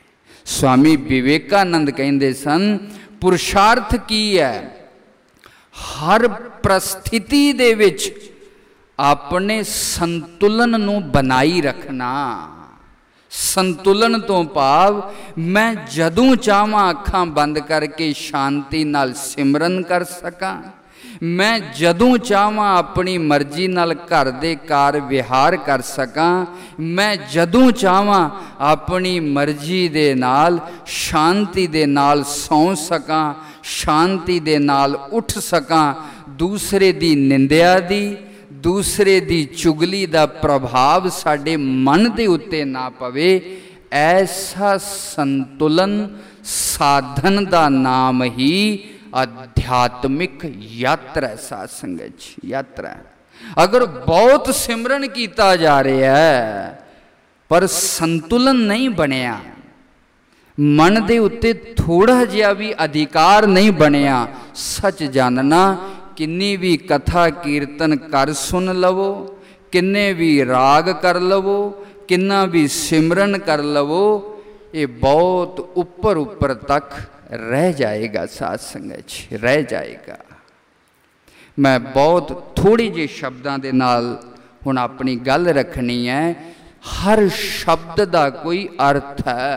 स्वामी विवेकानंद कहते सन पुरुषार्थ की है हर परिस्थिति दे विच अपने संतुलन नूं बनाई रखना। संतुलन तो भाव मैं जदों चाहां अखां बंद करके शांति नाल सिमरन कर सकां, मैं जदों चाहां अपनी मर्जी नाल घर दे कार विहार कर सकां, मैं जदों चाहां अपनी मर्जी दे नाल शांति दे नाल सौ सकां, शांति दे नाल उठ सकां, दूसरे दी निंदिया दी दूसरे दी चुगली दा प्रभाव साडे मन दे उत्ते ना पवे। ऐसा संतुलन साधन दा नाम ही आध्यात्मिक यात्रा है। साध संगत यात्रा अगर बहुत सिमरन किया जा रहा है पर संतुलन नहीं बनया, मन दे उत्ते थोड़ा जिहा भी अधिकार नहीं बनया, सच जानना किन्नी भी कथा कीर्तन कर सुन लवो, किन्ने भी राग कर लवो, किन्ना भी सिमरन कर लवो, ये बहुत ऊपर ऊपर तक रह जाएगा। साध संगत रह जाएगा। मैं बहुत थोड़ी जी शब्दां दे नाल हुण अपनी गल रखनी है। हर शब्द दा कोई अर्थ है।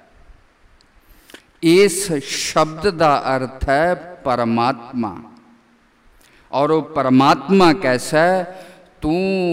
इस शब्द दा अर्थ है परमात्मा। और वो परमात्मा कैसा है? तू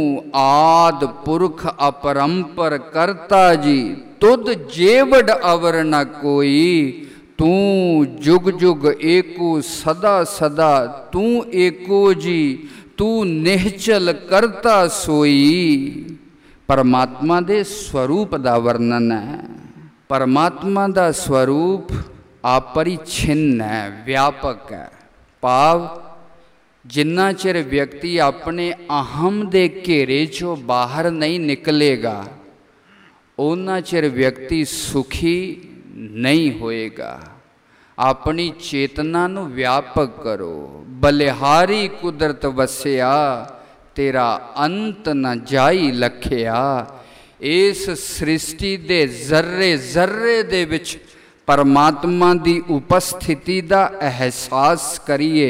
आद पुरख अपरंपर करता जी, तुद जेवड अवर न कोई, तू जुग जुग एको सदा सदा, तू एको जी, तू निहचल करता सोई। परमात्मा दे स्वरूप दा वर्णन है। परमात्मा दा स्वरूप अपरिछिन्न है, व्यापक है। भाव जिन्ना चिर व्यक्ति अपने अहम दे घेरे चों बाहर नहीं निकलेगा उन्ना चिर व्यक्ति सुखी नहीं होएगा। अपनी चेतना नू व्यापक करो। बलिहारी कुदरत वसिया, तेरा अंत न जाई लखिया। इस सृष्टि दे जर्रे जर्रे दे विच परमात्मा दी उपस्थिति दा एहसास करिए।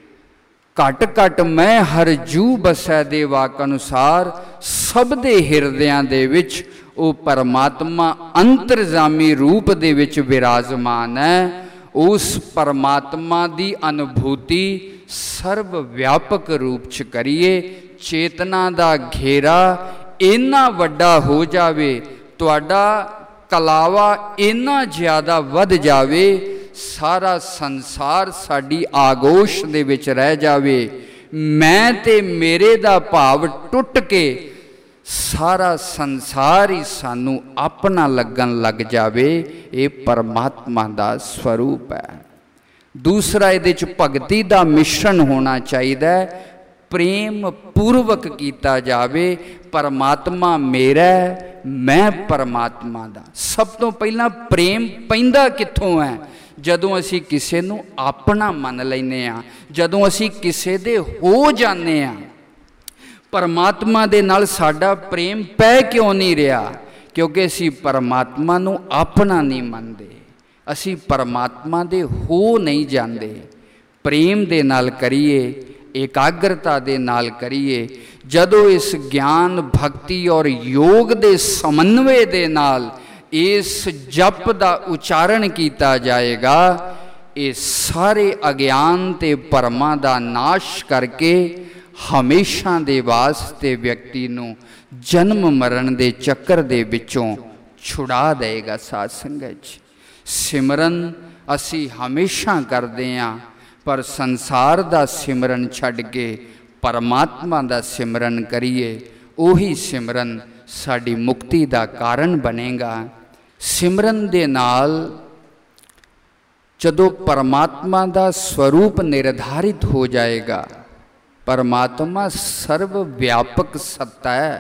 घट घट मैं हर जू बसै दे वाक अनुसार, सब दे हिरदियां दे विच ओ परमात्मा अंतरजामी रूप दे विच विराजमान है। उस परमात्मा दी अनुभूति सर्व व्यापक रूप च करिए। चेतना दा घेरा इन्ना वड्डा हो जावे, तुहाडा कलावा इन्ना ज़्यादा वध जावे, सारा संसार साड़ी आगोश दे विच रह जावे। मैं ते मेरे दा भाव टुट के सारा संसार ही सानू अपना लगन लग जावे। ये परमात्मा दा स्वरूप है। दूसरा इहदे च भगती दा मिश्रण होना चाहिए। प्रेम पूर्वक किया जावे। परमात्मा मेरा, मैं परमात्मा दा। सब तो पहला प्रेम पैंदा कित्थों है? जदों असी किसी नू अपना मन लैने आ, जदों असी किसी दे हो जाने आ। परमात्मा दे नाल साडा प्रेम पै क्यों नहीं रहा? क्योंकि असी परमात्मा नू अपना नहीं मनदे, असी परमात्मा दे हो नहीं जाते। प्रेम दे नाल करिए, एकाग्रता दे नाल करिए। जदों इस ज्ञान भक्ति और योग दे समन्वय दे नाल इस जप दा उच्चारण किया जाएगा, ये सारे अज्ञान ते भरमां दा नाश करके हमेशा दे वास्ते व्यक्ति नू जन्म मरण दे चक्कर दे विचों छुड़ा देगा। साध संगत सिमरन असी हमेशा करते हैं, पर संसार दा सिमरन छड्ड के परमात्मा दा सिमरन करिए। उही सिमरन साड़ी मुक्ति दा कारण बनेगा। सिमरन दे नाल जदों परमात्मा दा स्वरूप निर्धारित हो जाएगा। परमात्मा सर्व व्यापक सत्ता है।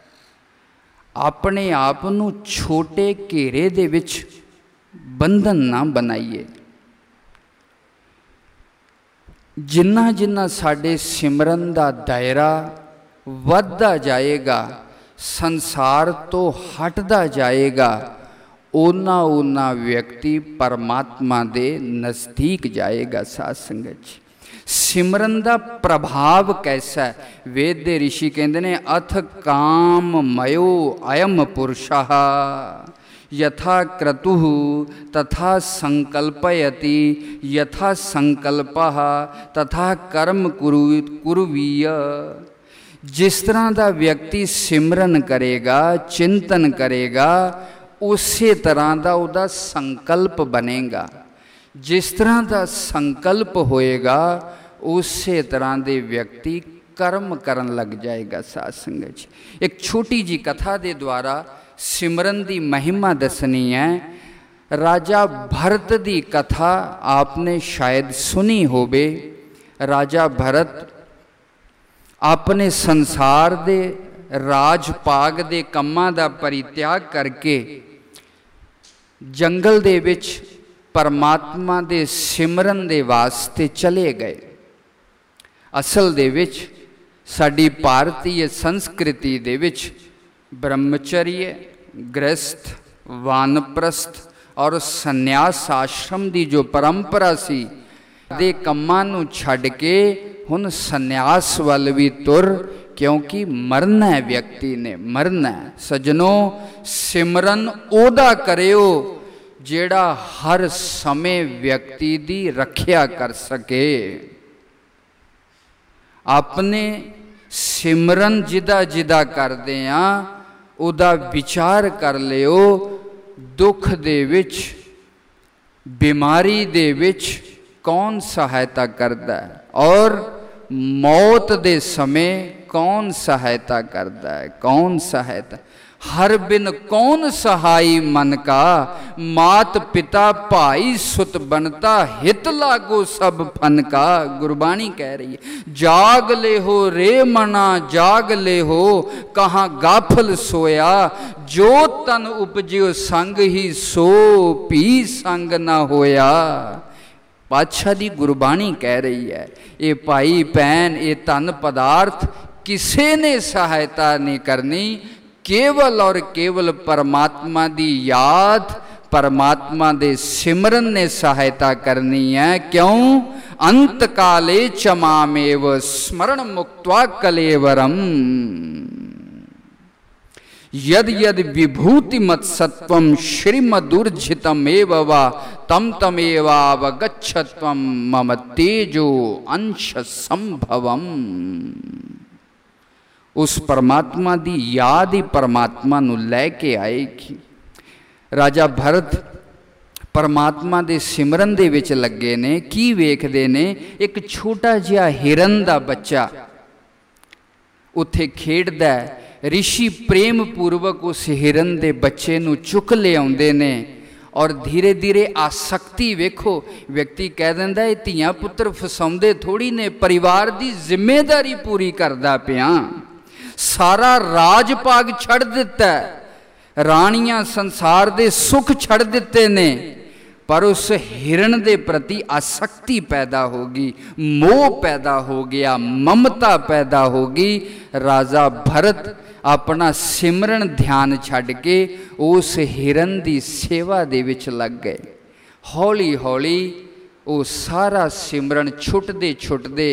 अपने आप नू छोटे घेरे दे विच बंधन ना बनाइए। जिन्ना जिन्ना साडे सिमरन दा दायरा वधदा जाएगा, संसार तो हटदा जाएगा, ओना ओना व्यक्ति परमात्मा दे नज़दीक जाएगा। साध संगत जी, सिमरन का प्रभाव कैसा है? वेद दे ऋषि कहते हैं अथ काम मयो अयम पुरुषः यथा क्रतुः तथा संकल्पयति यथा संकल्पः तथा कर्म कुरु कुरुवीय। जिस तरह का व्यक्ति सिमरन करेगा, चिंतन करेगा, उसी तरह का उदा संकल्प बनेगा। जिस तरह का संकल्प होएगा उसी तरह के व्यक्ति कर्म करन लग जाएगा। साध संगत जी, एक छोटी जी कथा के द्वारा सिमरन की महिमा दसनी है। राजा भरत की कथा आपने शायद सुनी होवे। राजा भरत अपने संसार दे राज पाग दे कम्मां दा परित्याग करके जंगल दे विच परमात्मा दे सिमरन दे वास्ते चले गए। असल दे विच साडी भारतीय संस्कृति दे विच ब्रह्मचर्य, गृहस्थ, वानप्रस्थ और संन्यास आश्रम की जो परंपरा सी दे कम्मां नूं छड्ड के हुण संन्यास वल भी तुर, क्योंकि मरना है, व्यक्ति ने मरना है। सजनों, सिमरन ओदा करियो जेड़ा हर समय व्यक्ति दी रखिया कर सके। अपने सिमरन जिदा जिदा करदे आ उदा विचार कर लियो। दुख दे विच, बीमारी दे विच कौन सहायता करदा है और मौत दे समय कौन सहायता करता है? कौन सहायता? हर बिन कौन सहाई मन का, मात पिता भाई सुत बनता, हित लागो सब फन का। गुरबाणी कह रही है जाग ले हो रे मना जाग ले हो, कहाँ गाफल सोया, जो तन उपजियो संग ही सो पी संग ना होया। पातशाह दी गुरबाणी कह रही है ये भाई भैन ये धन पदार्थ किसी ने सहायता नहीं करनी, केवल और केवल परमात्मा दी याद, परमात्मा दे सिमरन ने सहायता करनी है। क्यों? अंत काले चमामेव स्मरण मुक्त्वा कलेवरम, यद यद विभूति मत सत्वम श्रीमदुर्जितम एव वा तम तमेवावगच्छत्वम मम तेजो अंश संभवम। उस परमात्मा दी याद ही परमात्मा नू लैके आएगी। राजा भरत परमात्मा दे सिमरन दे विच लगे ने। की वेखदे ने? एक छोटा जिहा हिरन दा बच्चा उत्थे खेडदा है। ऋषि प्रेम पूर्वक उस हिरन दे बच्चे नू चुक ले आउंदे ने और धीरे धीरे आसक्ति वेखो। व्यक्ति कह दिंदा है धीआं पुत्र फसाउंदे थोड़ी ने, परिवार दी जिम्मेदारी पूरी करदा पिया, सारा राज पाग छड़ दिता, रानियां संसार दे सुख छड़ दिते ने, पर उस हिरण दे प्रति आसक्ति पैदा होगी, मोह पैदा हो गया, ममता पैदा होगी। राजा भरत अपना सिमरन ध्यान छड़ के उस हिरण दी सेवा दे विच लग गए। हौली हौली वो सारा सिमरन छुटदे छुटदे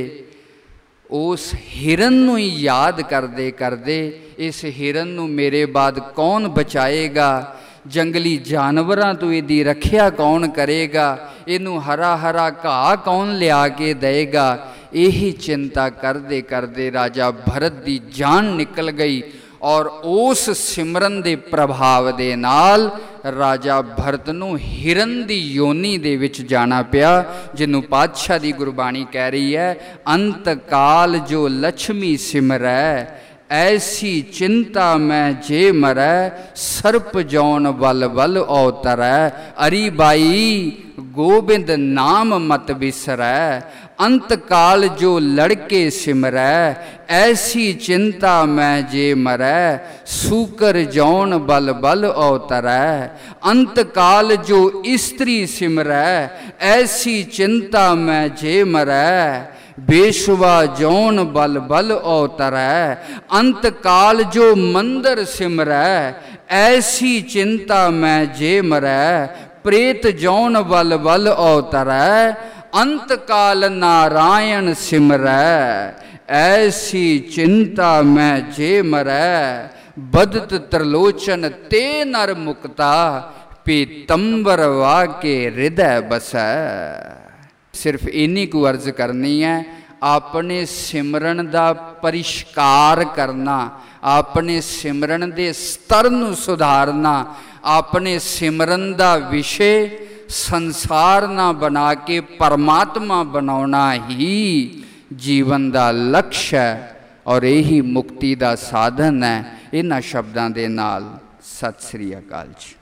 उस हिरन नूं ही याद करदे करदे, इस हिरन नूं मेरे बाद कौन बचाएगा, जंगली जानवरां तो इहदी रखिया कौन करेगा, इनू हरा हरा घाह कौन लिया के देगा। यही चिंता करदे करदे राजा भरत दी जान निकल गई और उस सिमरन दे प्रभाव दे नाल राजा भरत नूं हिरन दी योनी दे विच जाना पिया, जिन्हों पातशाह दी गुरबाणी कह रही है अंत काल जो लक्ष्मी सिमरै, ऐसी चिंता मैं जे मरै, सर्प जौन बल बल अवतरै, अरी बाई गोबिंद नाम मत बिसरै, अंत काल जो लड़के सिमरै, ऐसी चिंता मैं जे मरै, सूकर जौन बल बल अवतरै, अंत काल जो स्त्री सिमरै, ऐसी चिंता मैं जे मरै, बेशुवा जौन बल बल अवतरै, अंत काल जो मंदिर सिमरै, ऐसी चिंता मैं जे मरै, प्रेत जौन बल बल अवतरै, अंत काल नारायण सिमरै। ऐसी चिंता मैं जे मरै, बदत त्रिलोचन ते नर मुक्ता, पीतंबर वाके हृदय बसै। सिर्फ इन्नी को अर्ज करनी है, अपने सिमरन का परिष्कार करना, अपने सिमरन के स्तर नूं सुधारना, अपने सिमरन का विषय संसार ना बना के परमात्मा बनाना ही जीवन का लक्ष्य है और यही मुक्ति का साधन है। इन्हां शब्दां दे नाल सत श्री अकाल जी।